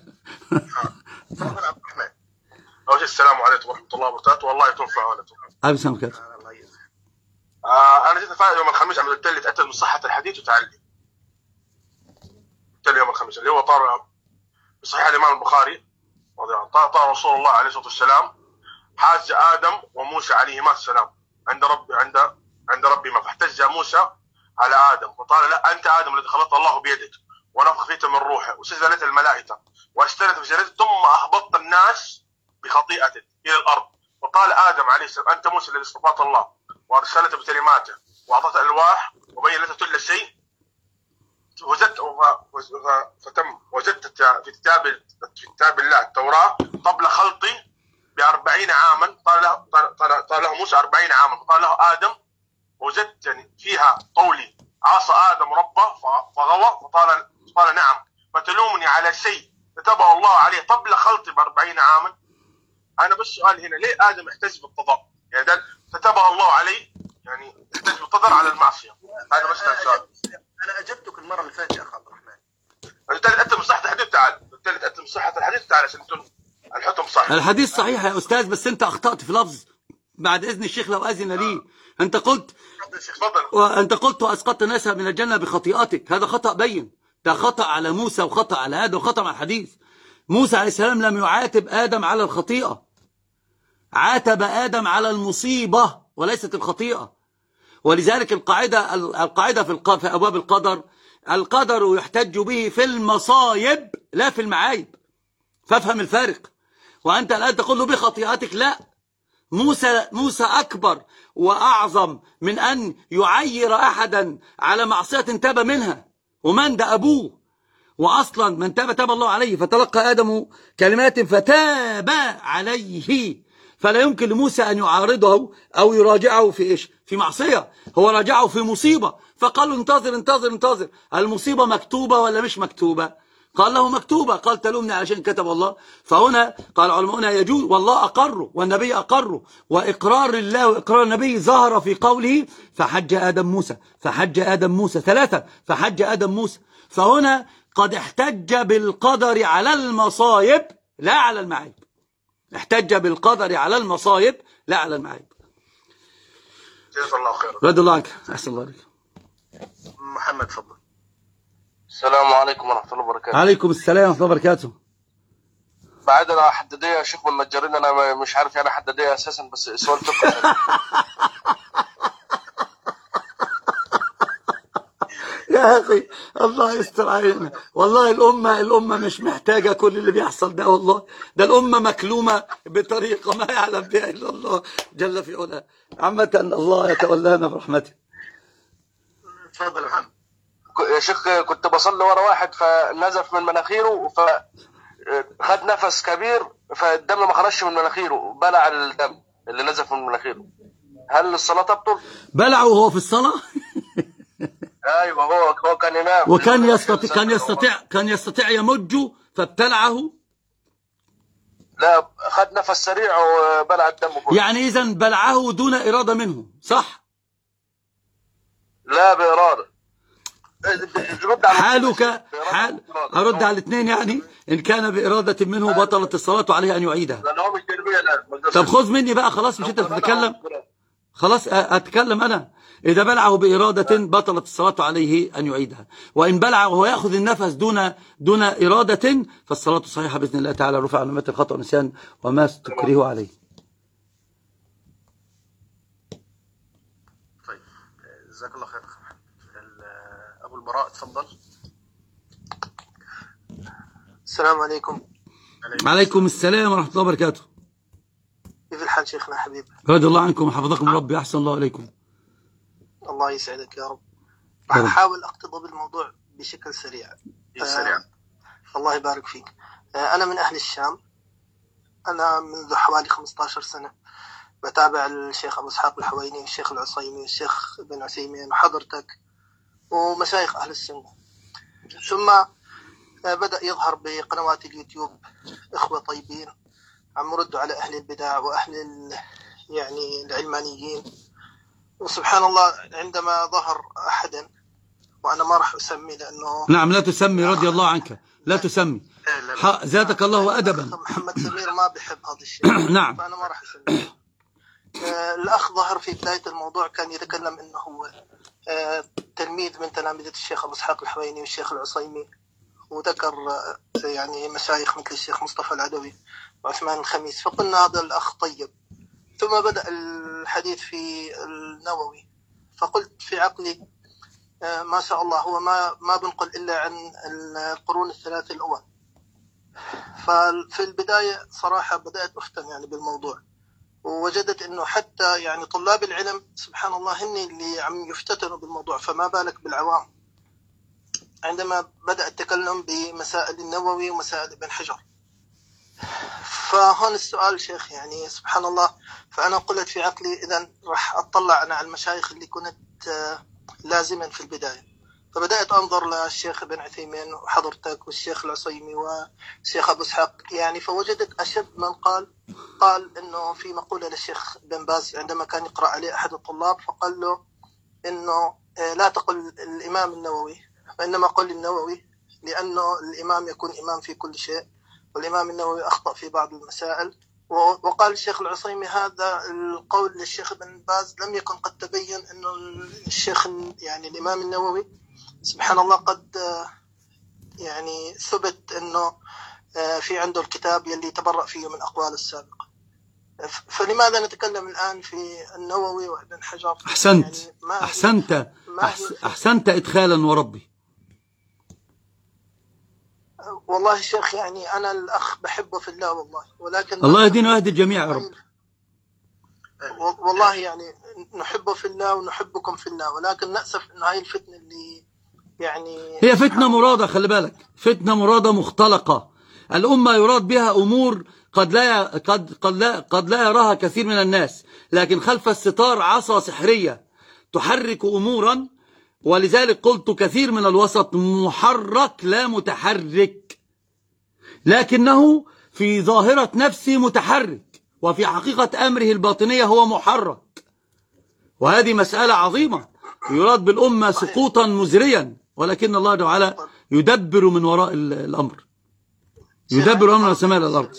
تفضل عبد الرحمن. السلام عليكم ورحمه الله وبركاته. والله يكون في عونكم. عليكم السلام ورحمه الله. آه انا جيت اتفاعل يوم الخميس، عملت لي اتاكد من صحه الحديث وتعلي. قلت لي يوم الخميس اللي هو طار بصحيح الامام البخاري رضي الله عنه، طار رسول الله عليه الصلاه والسلام حاج ادم وموسى عليهما السلام عند رب عند عند ربهما، فاحتج موسى على ادم وقال لا انت ادم الذي خلقت الله بيدك ونفخ فيك من روحه وسجدت الملائكه واستنت في جلدته ثم اهبطت الناس بخطيئته الى الارض. وقال ادم عليه السلام انت موسى الذي اصطفاك الله وارسلته بكلماته واعطته الواح وبين لك كل شيء وجدت فتم وجدت في كتاب في كتاب الله التوراة قبل خلطي بأربعين عاما. قال له قال له موسى أربعين عاما. قال له آدم وجدت يعني فيها قولي عصى آدم ربه فغوى. فقال قال نعم فتلومني على شيء كتبه الله عليه قبل خلطي بأربعين عاما. أنا بس سؤال هنا، ليه آدم احتج بالقضاء؟ يعني ده كتبه الله عليه، يعني احتج بالقدر على المعصية. هذا بس السؤال. أنا أجبتك المرة اللي فاتت يا أخ عبد الرحمن. بالتالي تأتي من صحة الحديث تعال. بالتالي تأتي من صحة الحديث تعال عشان الحكم صحيح. الحديث صحيح يا أستاذ، بس أنت أخطأت في لفظ. بعد إذن الشيخ لو أذن لي، أنت قلت وأنت قلت وأسقطت ناسها من الجنة بخطيئتك. هذا خطأ بين، ده خطأ على موسى وخطأ على آدم وخطأ على الحديث. موسى عليه السلام لم يعاتب آدم على الخطيئة، عاتب آدم على المصيبة وليست الخطيئة. ولذلك القاعدة القاعدة في في أبواب القدر، القدر يحتج به في المصايب لا في المعايب. فافهم الفارق. وأنت الآن تقول له بخطيئتك، لا، موسى موسى أكبر وأعظم من أن يعير أحدا على معصية تاب منها. ومن ده أبوه، وأصلا من تاب تاب الله عليه. فتلقى آدم كلمات فتاب عليه. فلا يمكن لموسى أن يعارضه أو يراجعه في إيش؟ في معصية. هو راجعه في مصيبة، فقال له انتظر انتظر انتظر، المصيبة مكتوبة ولا مش مكتوبة؟ قال له مكتوبة. قال تلومني علشان كتب الله. فهنا قال علماؤنا يجوز، والله أقره والنبي أقره، وإقرار الله وإقرار النبي ظهر في قوله فحج آدم موسى فحج آدم موسى ثلاثة فحج آدم موسى. فهنا قد احتج بالقدر على المصايب لا على المعايب. احتج بالقدر على المصايب لا على المعايب. جزاك الله خير. رضي الله عنك. أحسن الله عليك. محمد تفضل. السلام عليكم ورحمة الله وبركاته. عليكم السلام ورحمة الله وبركاته. بعد انا حدديه يا شيخ والنجارين، انا مش عارف يعني حدديه اساسا، بس سؤال فقهي. يا أخي الله يستر علينا والله. الأمة الأمة مش محتاجة كل اللي بيحصل ده والله. ده الأمة مكلومة بطريقة ما يعلم بها إلا الله جل في علاه. عامة الله يتولانا برحمته. تفضل يا محمد. يا شيخ كنت بصلي ورا واحد فنزف من مناخيره، فخد نفس كبير فالدم ما خرجش من مناخيره، بلع الدم اللي نزف من مناخيره. هل الصلاة تبطل؟ بلعه وهو في الصلاة؟ ايوه هو هو كان ينام وكان يستطيع كان يستطيع كان يستطيع يمجه فابتلعه. لا خد نفس سريع وبلع الدم كله. يعني اذا بلعه دون إرادة منه، صح؟ لا بإرادة. حالك حال أرد على الاثنين. يعني إن كان بإرادة منه بطلت الصلاة وعليه أن يعيدها. طب خذ مني بقى، خلاص مش أنت تتكلم، خلاص أتكلم أنا. إذا بلعه بإرادة بطلت الصلاة عليه أن يعيدها، وإن بلعه وهو يأخذ النفس دون دون إرادة فالصلاة صحيحة بإذن الله تعالى، رفع عن أمة الخطأ والنسيان وما تكره عليه. طيب جزاك الله خير. أبو البراء تفضل. السلام عليكم. عليكم السلام ورحمة الله وبركاته. كيف الحال شيخنا حبيب؟ رضي الله عنكم وحفظكم ربي. أحسن الله إليكم. الله يسعدك يا رب. راح أحاول أقتضب الموضوع بشكل سريع. سريع. آه الله يبارك فيك. آه أنا من أهل الشام. أنا منذ حوالي خمسة عشر سنة بتابع الشيخ أبو إسحاق الحويني والشيخ العصيمي والشيخ ابن عثيمين وحضرتك ومشايخ أهل السنة. ثم آه بدأ يظهر بقنوات اليوتيوب إخوة طيبين عم يردوا على أهل البدع وأهل يعني العلمانيين. وسبحان الله عندما ظهر أحدا، وأنا ما راح أسمي لأنه نعم لا تسمي، رضي الله عنك لا تسمي، زادك الله وأدبا. محمد سمير ما بيحب هذا الشيء. نعم فأنا ما راح أسمي. آه الأخ ظهر في بداية الموضوع كان يتكلم إنه هو آه تلميذ من تلامذة الشيخ أبو إسحاق الحويني والشيخ العصيمي، وذكر آه يعني مشايخ مثل الشيخ مصطفى العدوي وعثمان الخميس. فقلنا هذا الأخ طيب. ثم بدأ الحديث في النووي، فقلت في عقلي آه ما شاء الله هو ما ما بنقل إلا عن القرون الثلاث الأول. ففي البداية صراحة بدأت أفتن يعني بالموضوع، ووجدت إنه حتى يعني طلاب العلم سبحان الله هن اللي عم يفتتنوا بالموضوع، فما بالك بالعوام. عندما بدأ التكلم بمسائل النووي ومسائل ابن حجر. فهون السؤال شيخ، يعني سبحان الله، فأنا قلت في عقلي إذا راح أطلع أنا على المشايخ اللي كنت لازما في البداية، فبدأت أنظر للشيخ ابن عثيمين وحضرتك والشيخ العصيمي والشيخ أبو إسحاق، يعني فوجدت أشد من قال قال إنه في مقولة للشيخ بن باز عندما كان يقرأ عليه أحد الطلاب، فقال له إنه لا تقل الإمام النووي وإنما قل النووي، لأنه الإمام يكون إمام في كل شيء، والإمام النووي أخطأ في بعض المسائل. وقال الشيخ العصيمي هذا القول للشيخ بن باز لم يكن قد تبين أنه الشيخ يعني الإمام النووي سبحان الله قد يعني ثبت أنه في عنده الكتاب يلي تبرأ فيه من أقوال السابقة. فلماذا نتكلم الآن في النووي وابن حجر؟ أحسنت يعني ما أحسنت ما أحسنت إدخالا وربي. والله شيخ يعني أنا الأخ بحبه في الله والله، ولكن الله يهدينا ويهدي الجميع يا رب. والله يعني نحبه في الله ونحبكم في الله، ولكن نأسف إن هاي الفتنة اللي يعني هي فتنة مرادة، خلي بالك، فتنة مرادة مختلقة. الأمة يراد بها أمور قد لا قد قد لا قد لا يراها كثير من الناس، لكن خلف الستار عصا سحرية تحرك أمورا، ولذلك قلت كثير من الوسط محرك لا متحرك، لكنه في ظاهرة نفسه متحرك، وفي حقيقة أمره الباطنية هو محرك. وهذه مسألة عظيمة، يراد بالأمة سقوطا مزريا، ولكن الله تعالى يدبر من وراء الأمر، يدبر أمر السماء للأرض.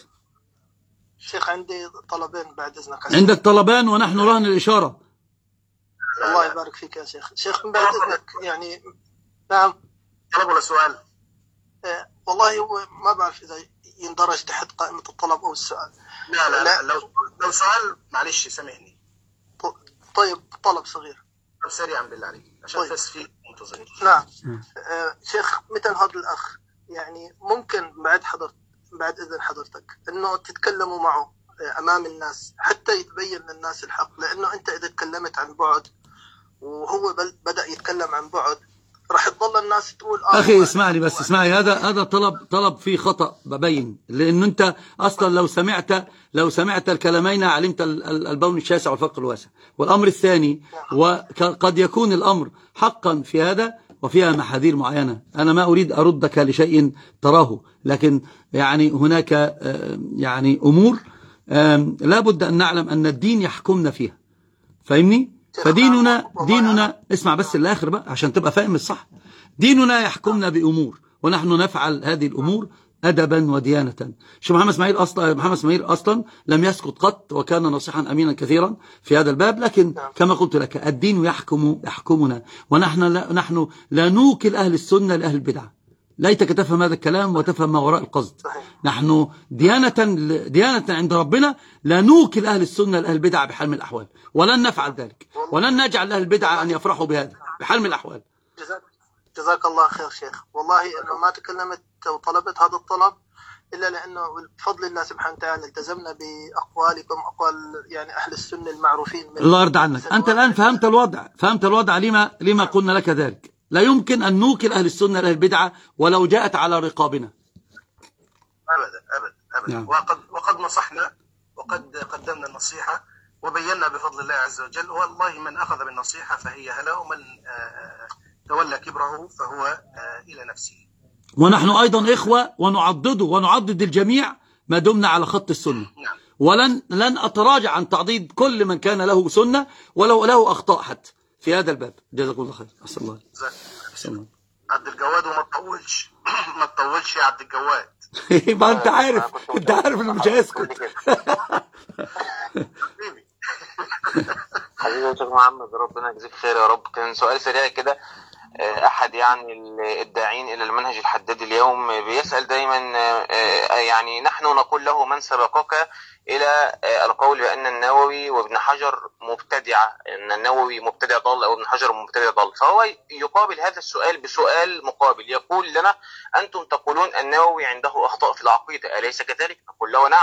شيخ عندي طلبين بعد إذنك. عندك طلبان ونحن رهن الإشارة. الله يبارك فيك يا شيخ. شيخ من بعد إذنك يعني نعم. طلب ولا سؤال؟ إيه والله هو ما بعرف إذا يندرج تحت قائمة الطلب أو السؤال. لا لا, لا. لو لو سؤال معلش سامحني. طيب طلب صغير. طب سريعا بالله عليك عشان طيب. بس في منتظرين. نعم. آه شيخ مثل هذا الأخ يعني ممكن بعد حضرت بعد إذن حضرتك إنه تتكلموا معه أمام الناس حتى يتبين للناس الحق، لأنه أنت إذا تكلمت عن بعد وهو بدأ يتكلم عن بعد راح تظل الناس تقول آه أخي اسمعني بس اسمعني، هذا هذا طلب طلب فيه خطأ ببين، لأنه أنت أصلا لو سمعت لو سمعت الكلامين علمت البون الشاسع والفرق الواسع. والأمر الثاني، وقد يكون الأمر حقا في هذا وفيها محاذير معينة، أنا ما أريد أردك لشيء تراه، لكن يعني هناك يعني أمور لا بد أن نعلم أن الدين يحكمنا فيها، فاهمني؟ فديننا ديننا اسمع بس الآخر بقى عشان تبقى فاهم الصح. ديننا يحكمنا بأمور ونحن نفعل هذه الأمور أدبا وديانة. شو محمد اسماعيل أصلا محمد اسماعيل أصلا لم يسكت قط، وكان نصيحا أمينا كثيرا في هذا الباب، لكن كما قلت لك الدين يحكم يحكمنا، ونحن لا نحن لا نوكل أهل السنة لأهل البدعة. ليتك تفهم هذا الكلام وتفهم ما وراء القصد. نحن ديانة ديانة عند ربنا لا نوكل أهل السنة لأهل البدعة بحال من الأحوال، ولن نفعل ذلك، ولن نجعل أهل البدعة أن يفرحوا بهذا بحال من الأحوال. جزاك, جزاك الله خير شيخ. والله أنه ما تكلمت وطلبت هذا الطلب إلا لأنه بفضل الله سبحانه وتعالى التزمنا بأقوالكم، أقوال يعني أهل السنة المعروفين. من الله يرضى عنك. أنت الآن فهمت الوضع، فهمت الوضع لما لما قلنا لك ذلك. لا يمكن أن نوكل أهل السنة لأهل البدعة ولو جاءت على رقابنا. أبدا أبدا أبدا. نعم. وقد وقد نصحنا وقد قدمنا النصيحة وبينا بفضل الله عز وجل، والله من أخذ بالنصيحة فهي هلا، ومن تولى كبره فهو إلى نفسه. ونحن أيضا إخوة ونعضد ونعضد الجميع ما دمنا على خط السنة. نعم. ولن لن أتراجع عن تعضيد كل من كان له سنة ولو له أخطاء حتى في هذا الباب. جزاكم الله خير. أحسن الله. أحسن الله. عبد الجواد وما تطولش ما تطولش يا عبد الجواد. ما أنت عارف أنت عارف إنه مش هيسكت. حبيبي يا شيخ محمد ربنا يجزيك خير يا رب. كان سؤال سريع كده، أحد يعني الداعين إلى المنهج الحدادي اليوم بيسأل دايما، يعني نحن نقول له من سبقك إلى القول بأن النووي وابن حجر مبتدعة، أن النووي مبتدع ضال أو ابن حجر مبتدع ضال، فهو يقابل هذا السؤال بسؤال مقابل يقول لنا أنتم تقولون النووي عنده أخطاء في العقيدة أليس كذلك؟ نقول له نعم.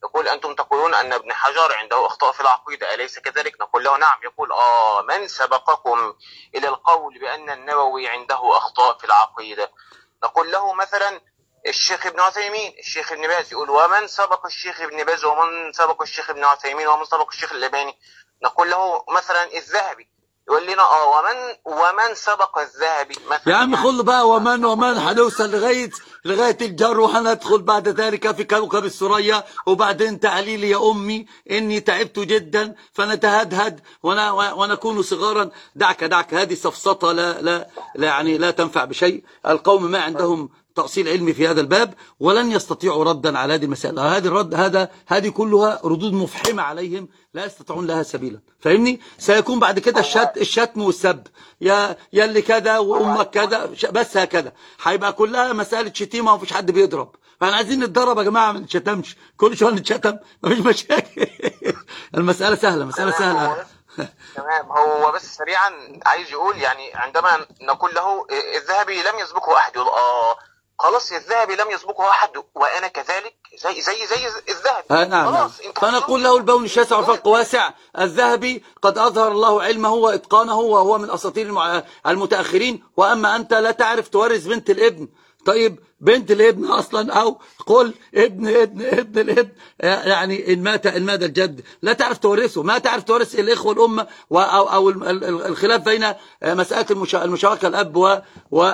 يقول أنتم تقولون أن ابن حجر عنده أخطاء في العقيدة، أليس كذلك؟ نقول له نعم. يقول آه من سبقكم إلى القول بأن النووي عنده أخطاء في العقيدة؟ نقول له مثلا الشيخ ابن عثيمين، الشيخ ابن باز. يقول ومن سبق الشيخ ابن باز ومن سبق الشيخ ابن عثيمين ومن سبق الشيخ الألباني؟ نقول له مثلا الذهبي. يقول لنا اه ومن ومن سبق الذهبي مثلا. يا عم خل بقى ومن ومن هنوصل لغايه لغايه الجر، وهندخل بعد ذلك في كوكب الثريا، وبعدين تعليلي يا امي اني تعبت جدا فنتهدهد ونكون صغارا. دعك دعك هذه سفسطه لا لا لا يعني لا تنفع بشيء. القوم ما عندهم تأصيل علمي في هذا الباب، ولن يستطيعوا ردا على هذه المسألة. هذه الرد هذا هذه كلها ردود مفحمة عليهم لا يستطيعون لها سبيلا. فاهمني؟ سيكون بعد كده الشت الشتم والسب، يا يا اللي كذا وامك كذا، بس هكذا هيبقى كلها مسألة شتيمة ومفيش حد بيضرب. فاحنا عايزين نتدرب يا جماعة، ما نتشتمش كل شوية نتشتم، مفيش مشاكل. المسألة سهلة، مسألة سهلة. تمام. هو بس سريعا عايز يقول يعني عندما نقول له الذهبي لم يسبقه احد، يقول اه خلاص الذهبي لم يسبقه احد وانا كذلك زي زي زي الذهبي. آه نعم نعم. فنقول له البون شاسع والفرق واسع. الذهبي قد اظهر الله علمه واتقانه وهو من اساطير المتاخرين، واما انت لا تعرف تورث بنت الابن. طيب بنت الابن اصلا، او قل ابن ابن ابن الابن، يعني ان مات ان مات الجد لا تعرف تورثه، ما تعرف تورث الاخوه الامه او او الخلاف بين مساله المشاركه الاب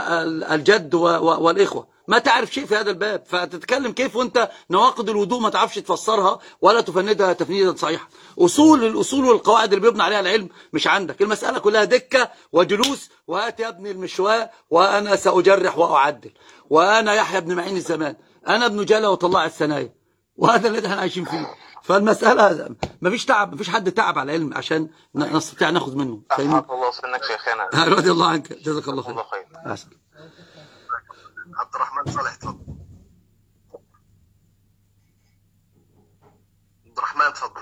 والجد والاخوه، ما تعرف شيء في هذا الباب. فتتكلم كيف وانت نواقض الوضوء ما تعرفش تفسرها ولا تفندها تفنيدا صحيحا. اصول الاصول والقواعد اللي بيبنى عليها العلم مش عندك. المساله كلها دكه وجلوس، وهات يا ابني المشواه وانا ساجرح واعدل، وانا يحيى بن معين الزمان، انا ابن جلا وطلع الثنايا، وهذا اللي احنا عايشين فيه. فالمساله مفيش تعب، مفيش حد تعب على العلم عشان نستطيع ناخذ منه. فاهمين؟ الله سنك شيخنا رضي الله عنك، جزاك الله خير. احسن. عبد الرحمن صالح تفضل. عبد الرحمن تفضل.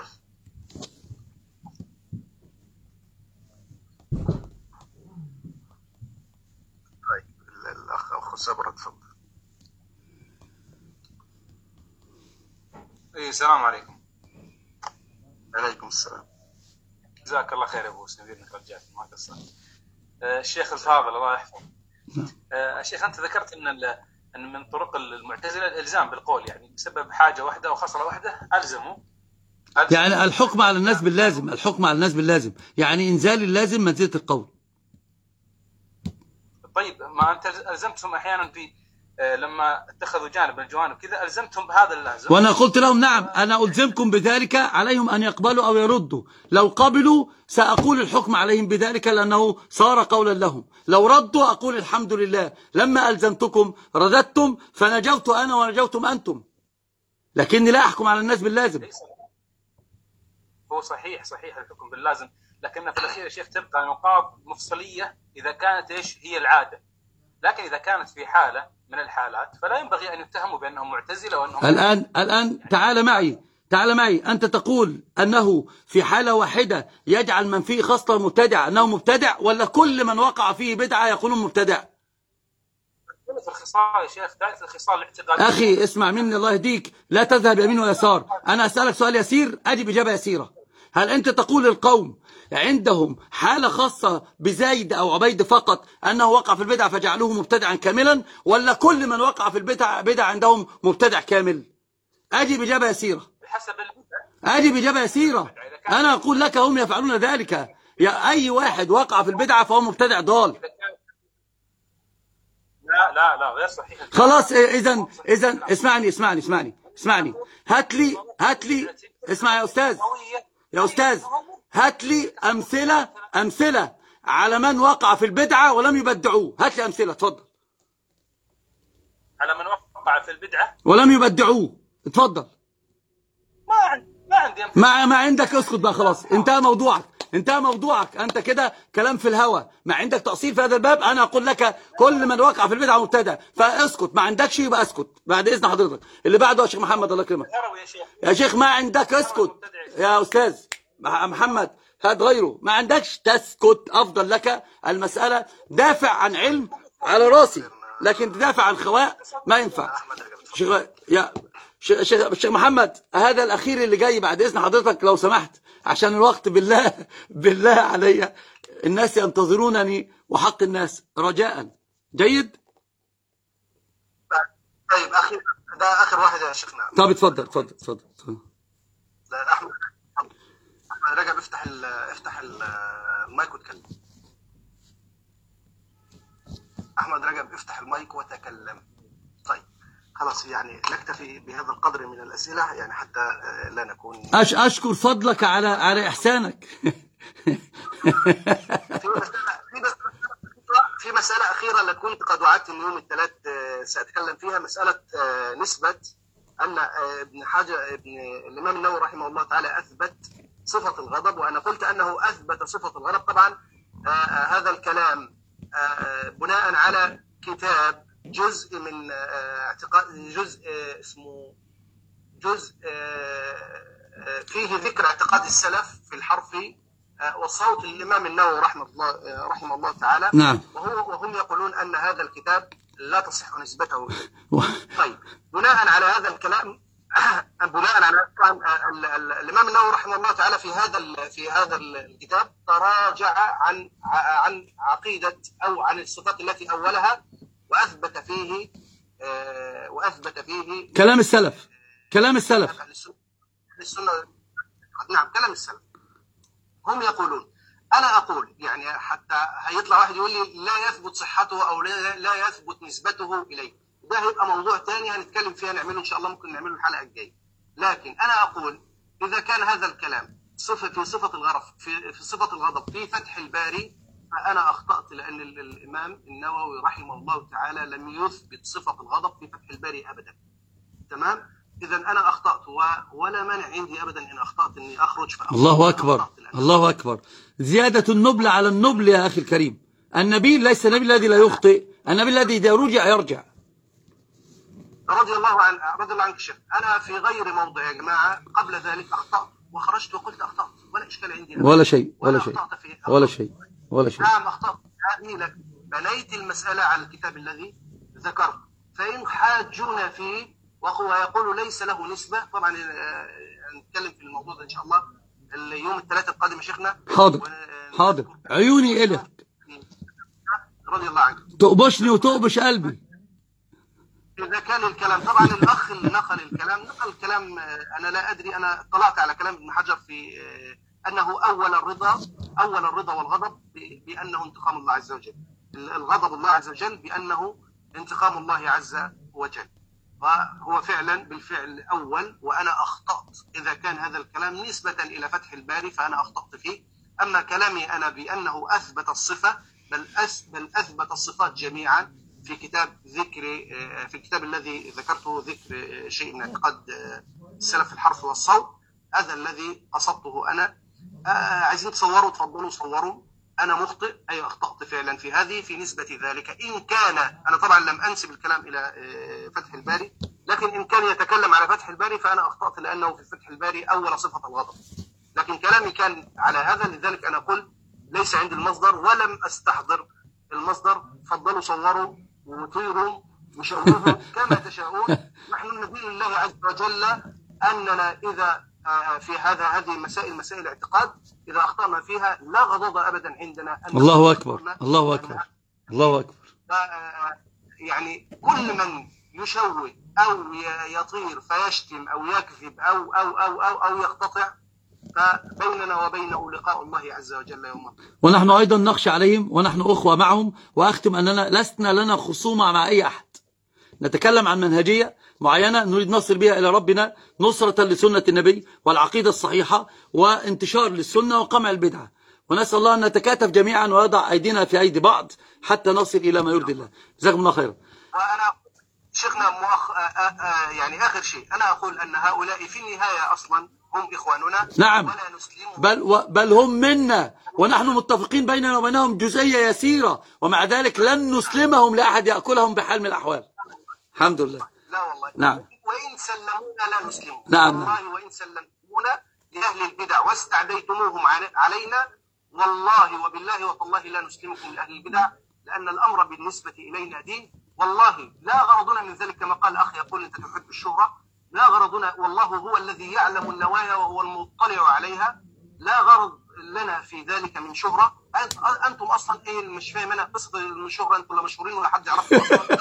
طيب الاخ اخو صبرا تفضل. اي السلام عليكم. عليكم السلام. جزاك الله خير يا ابو سمير انك رجعت ما قصرت. الشيخ الفاضل الله يحفظه. آه الشيخ أنت ذكرت أن أن من طرق المعتزلة الإلزام بالقول، يعني بسبب حاجة واحدة أو خصلة واحدة ألزموا. ألزموا يعني الحكم على الناس باللازم، الحكم على الناس باللازم، يعني إنزال اللازم منزلة القول. طيب ما أنت ألزمتهم أحيانا في آه لما اتخذوا جانب من الجوانب كذا ألزمتهم بهذا اللازم، وأنا قلت لهم نعم أنا ألزمكم بذلك، عليهم أن يقبلوا أو يردوا. لو قبلوا سأقول الحكم عليهم بذلك لأنه صار قولا لهم، لو ردوا أقول الحمد لله لما ألزمتكم رددتم فنجوت أنا ونجوتم أنتم، لكني لا أحكم على الناس باللازم. هو صحيح صحيح الحكم باللازم، لكن في الأخير يا شيخ تبقى نقاط مفصلية إذا كانت إيش هي العادة، لكن إذا كانت في حالة من الحالات فلا ينبغي أن يتهموا بأنهم معتزلة وأنهم الآن الآن تعال معي تعال معي أنت تقول أنه في حالة واحدة يجعل من فيه خصلة مبتدع أنه مبتدع، ولا كل من وقع فيه بدعة يقولون مبتدع؟ في الخصال يا شيخ، دائرة الخصال الاعتقاد. أخي اسمع مني الله يهديك، لا تذهب يمين ويسار. أنا أسألك سؤال يسير أجب إجابة يسيرة. هل أنت تقول القوم عندهم حالة خاصة بزيد أو عبيد فقط أنه وقع في البدع فجعلوه مبتدعا كاملا، ولا كل من وقع في البدع بدع عندهم مبتدع كامل؟ أجب إجابة يسيرة. بحسب البدع. أجب إجابة يسيرة. أنا أقول لك هم يفعلون ذلك، يا أي واحد وقع في البدعة فهو مبتدع ضال. لا لا لا غير صحيح. خلاص إذا إذا اسمعني اسمعني اسمعني اسمعني هات لي هات لي اسمع يا أستاذ يا أستاذ هات لي أمثلة أمثلة على من وقع في البدعة ولم يبدعوه. هات لي أمثلة اتفضل. على من وقع في البدعة ولم يبدعوه اتفضل. ما عندي ما عندي أمثلة. ما ما عندك اسكت بقى خلاص، انتهى موضوعك انتهى موضوعك أنت كده كلام في الهوى، ما عندك تأصيل في هذا الباب. أنا أقول لك كل من وقع في البدعة مبتدع، فاسكت. ما عندكش يبقى اسكت بعد إذن حضرتك. اللي بعده يا شيخ محمد الله يكرمك. يا شيخ ما عندك اسكت يا أستاذ محمد، هات غيره. ما عندكش تسكت، أفضل لك. المسألة دافع عن علم على راسي، لكن تدافع عن خواء ما ينفع. يا شيخ محمد هذا الأخير اللي جاي بعد إذن حضرتك لو سمحت عشان الوقت، بالله بالله علي الناس ينتظرونني وحق الناس رجاء. جيد؟ طيب أخي ده آخر واحد يا شيخنا. طب اتفضل اتفضل اتفضل. أحمد أحمد رجب افتح ال افتح ال المايك وتكلم. أحمد رجب افتح المايك وتكلم. طيب خلاص يعني نكتفي بهذا القدر من الأسئلة يعني حتى لا نكون أش أشكر فضلك على على إحسانك. في مسألة في مسألة أخيرة لكنت قد وعدت من يوم الثلاث سأتكلم فيها، مسألة نسبة أن ابن حجر ابن الإمام النووي رحمه الله تعالى أثبت صفة الغضب، وأنا قلت أنه أثبت صفة الغضب. طبعا هذا الكلام بناء على كتاب جزء من اعتقاد جزء اسمه جزء فيه ذكر اعتقاد السلف في الحرف والصوت للإمام النووي رحمه الله رحمه الله تعالى. نعم. وهو وهم يقولون أن هذا الكتاب لا تصح نسبته إليه. طيب بناء على هذا الكلام بناء على الإمام النووي رحمه الله تعالى في هذا في هذا الكتاب تراجع عن عن عقيدة أو عن الصفات التي أولها وأثبت فيه وأثبت فيه كلام السلف كلام السلف السنة. نعم كلام السلف. هم يقولون، أنا أقول يعني حتى هيطلع واحد يقول لي لا يثبت صحته أو لا يثبت نسبته إليه، ده هيبقى موضوع ثاني هنتكلم فيها نعمله إن شاء الله، ممكن نعمله الحلقة الجاية. لكن أنا أقول إذا كان هذا الكلام صفة في صفة الغضب في في صفة الغضب في فتح الباري فأنا أخطأت، لأن الإمام النووي رحمه الله تعالى لم يثبت صفة الغضب في فتح الباري أبدا. تمام؟ إذا أنا أخطأت ولا مانع عندي أبدا إن أخطأت إني أخرج. الله أكبر الله أكبر. زيادة النبل على النبل يا أخي الكريم. النبي ليس النبي الذي لا يخطئ، النبي الذي إذا رجع يرجع. رضي الله عن رضي الله عنك الشيخ. أنا في غير موضع يا جماعة قبل ذلك أخطأت وخرجت وقلت أخطأت ولا إشكال عندي ولا شيء ولا شيء ولا شيء ولا شيء. نعم أخطأت هذه لك. بنيت المسألة على الكتاب الذي ذكرت، فإن حاجونا فيه وهو يقول ليس له نسبة. طبعا نتكلم في الموضوع ده إن شاء الله اليوم الثلاثاء القادم يا شيخنا. حاضر حاضر. عيوني إليك رضي الله عنك. تقبشني وتقبش قلبي. إذا كان الكلام طبعا الأخ اللي نقل الكلام نقل الكلام، أنا لا أدري، أنا اطلعت على كلام ابن حجر في أنه أول الرضا أول الرضا والغضب بأنه انتقام الله عز وجل، الغضب الله عز وجل بأنه انتقام الله عز وجل، وهو فعلا بالفعل أول. وأنا أخطأت إذا كان هذا الكلام نسبة إلى فتح الباري فأنا أخطأت فيه. أما كلامي أنا بأنه أثبت الصفة بل بل أثبت الصفات جميعا في كتاب ذكر في الكتاب الذي ذكرته ذكر شيء من اعتقاد السلف في الحرف والصوت، هذا الذي أصبته أنا. عايزين تصوروا تفضلوا صوروا. أنا مخطئ أي أخطأت فعلا في هذه في نسبة ذلك. إن كان أنا طبعا لم أنسب الكلام إلى فتح الباري، لكن إن كان يتكلم على فتح الباري فأنا أخطأت لأنه في فتح الباري أول صفة الغضب، لكن كلامي كان على هذا. لذلك أنا قلت ليس عندي المصدر ولم أستحضر المصدر. فضلوا صوروا وطيروا وشوهوا كما تشاءون. نحن ندين الله عز وجل أننا إذا في هذا هذه مسائل مسائل الاعتقاد إذا أخطأنا فيها لا غضب أبدا عندنا. الله أكبر الله أكبر الله أكبر. يعني كل من يشوه أو يطير فيشتم أو يكذب أو أو أو أو, أو يقتطع فبيننا وبينه لقاء الله عز وجل يوم القيامة. ونحن أيضا نخشى عليهم ونحن أخوة معهم. وأختم أننا لسنا لنا خصومة مع أي أحد، نتكلم عن منهجية معينة نريد نصل بها إلى ربنا نصرة لسنة النبي والعقيدة الصحيحة وانتشار للسنة وقمع البدعة، ونسأل الله أن نتكاتف جميعا ويضع أيدينا في أيدي بعض حتى نصل إلى ما يرضي الله. جزاكم الله خيرا. وأنا شيخنا مؤخ... يعني آخر شيء أنا أقول أن هؤلاء في النهاية أصلا هم إخواننا. نعم بل, و... بل هم منا ونحن متفقين بيننا وبينهم جزئية يسيرة، ومع ذلك لن نسلمهم لأحد يأكلهم بحال من الأحوال. الحمد لله. لا والله. نعم. وإن سلمونا لا نسلمهم. نعم. والله وإن سلمتمونا لأهل البدع واستعديتموهم علينا والله وبالله والله لا نسلمكم لأهل البدع، لأن الأمر بالنسبة إلينا دين. والله لا غرضنا من ذلك كما قال الأخ يقول أنت تحب الشهرة، لا غرضنا، والله هو الذي يعلم النوايا وهو المطلع عليها، لا غرض لنا في ذلك من شهرة. أنتم أصلا إيه مش فاهم أنا قصة الشهرة، أنتم لا مشهورين ولا حد يعرفكم أصلا.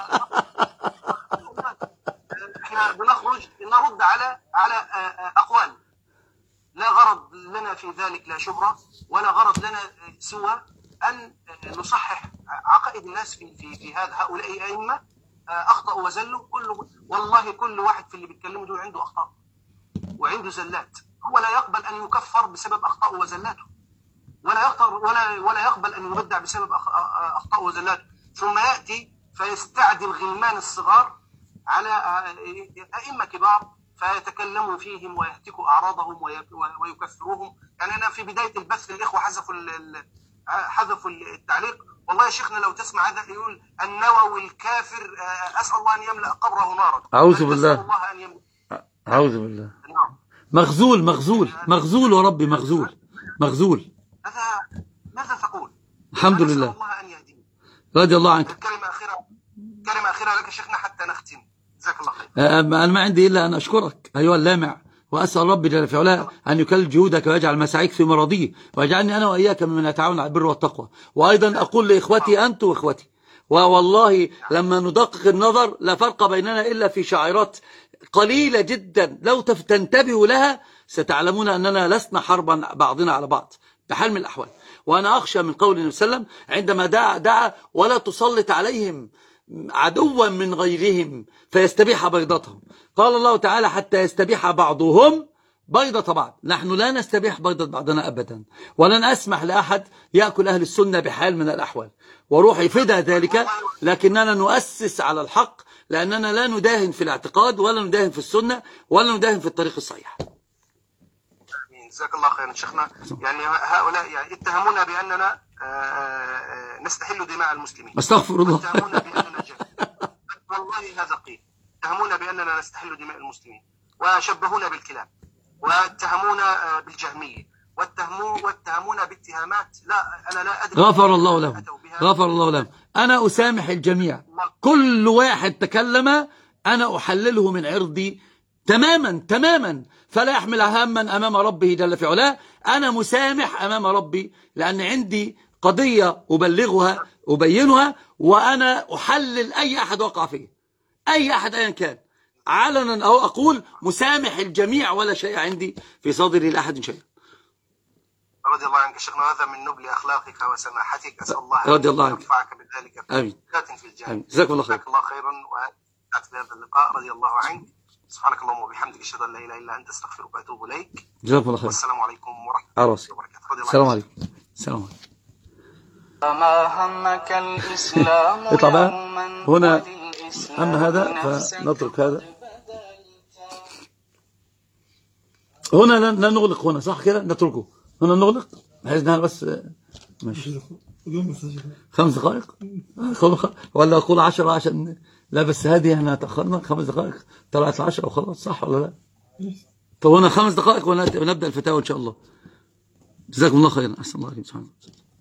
إحنا بنخرج نرد على على أقوال، لا غرض لنا في ذلك لا شهرة ولا غرض لنا سوى أن نصحح عقائد الناس في في في هذا. هؤلاء أئمة أخطأوا وزلوا، كل والله كل واحد في اللي بيتكلموا دول عنده أخطاء وعنده زلات. هو لا يقبل أن يكفر بسبب أخطاء وزلاته، ولا يقدر ولا ولا يقبل أن يبدع بسبب أخطاء وزلاته، ثم يأتي فيستعدي الغلمان الصغار على أئمة كبار فيتكلموا فيهم ويهتكوا أعراضهم ويكفروهم. يعني أنا في بداية البث الإخوة حذفوا حذفوا التعليق، والله يا شيخنا لو تسمع هذا يقول النووي الكافر أسأل الله أن يملأ قبره نارا. أعوذ بالله، أعوذ بالله. مغزول مغزول مغزول وربي مغزول مغزول. ماذا ماذا تقول؟ الحمد لله. أسأل الله أن يهديني. رضي الله عنك. كلمة أخيرة كلمة أخيرة لك شيخنا حتى نختم. جزاك الله خير. أنا ما عندي إلا أن أشكرك أيها اللامع، وأسأل ربي جل في علاه أن يكلل جهودك ويجعل مساعيك في مرضيه، ويجعلني أنا وإياك ممن يتعاون على البر والتقوى. وأيضا أقول لإخوتي أنتم وإخوتي، والله لما ندقق النظر لا فرق بيننا إلا في شعيرات قليلة جدا، لو تنتبهوا لها ستعلمون أننا لسنا حربا بعضنا على بعض بحال من الأحوال. وأنا أخشى من قول النبي صلى الله عليه وسلم عندما دعا دعا ولا تسلط عليهم عدوا من غيرهم فيستبيح بيضتهم. قال الله تعالى حتى يستبيح بعضهم بيضة بعض. نحن لا نستبيح بيضة بعضنا أبدا، ولن أسمح لأحد يأكل أهل السنة بحال من الأحوال، وروحي فدى ذلك. لكننا نؤسس على الحق، لأننا لا نداهن في الاعتقاد ولا نداهن في السنة ولا نداهن في الطريق الصحيح. جزاك الله خيرا شيخنا. يعني هؤلاء يعني اتهمونا بأننا نستحل دماء المسلمين. استغفر الله. اتهمونا بأننا جهل. والله هذا قيل. اتهمونا بأننا نستحل دماء المسلمين، وشبهونا بالكلاب، واتهمونا بالجهمية، واتهموا واتهمونا باتهامات لا أنا لا أدري. غفر الله لهم، غفر الله لهم. أنا أسامح الجميع، كل واحد تكلم أنا أحلله من عرضي تماما تماما، فلا يحمل هما أمام ربه جل في علاه. أنا مسامح أمام ربي، لأن عندي قضية أبلغها أبينها، وأنا أحلل أي أحد وقع فيه، أي أحد أيا كان، علنا أو أقول مسامح الجميع، ولا شيء عندي في صدري لأحد شيء. رضي الله عنك شيخنا، هذا من نبل أخلاقك وسماحتك، أسأل الله رضي الله عنك ينفعك بذلك. آمين. في الجنة. جزاك الله خير. جزاك الله خيرا، وأتعت بهذا اللقاء. رضي الله عنك. سبحانك اللهم وبحمدك، أشهد أن لا إله إلا أنت، أستغفرك وأتوب إليك. جزاك الله خير. والسلام عليكم ورحمة الله وبركاته. السلام عليكم. السلام عليكم. ما همك الإسلام اطلع بقى هنا. أما هذا فنترك هذا هنا، لا نغلق هنا، صح كده؟ نتركه هنا، نغلق بحيث انها بس ماشي خمس دقائق ولا أقول عشرة، عشان لا بس هذه احنا تأخرنا خمس دقائق، طلعت العشرة وخلاص، صح ولا لا؟ طب هنا خمس دقائق ونبدأ الفتاوى إن شاء الله. جزاكم الله خيرا. أحسن الله عليكم.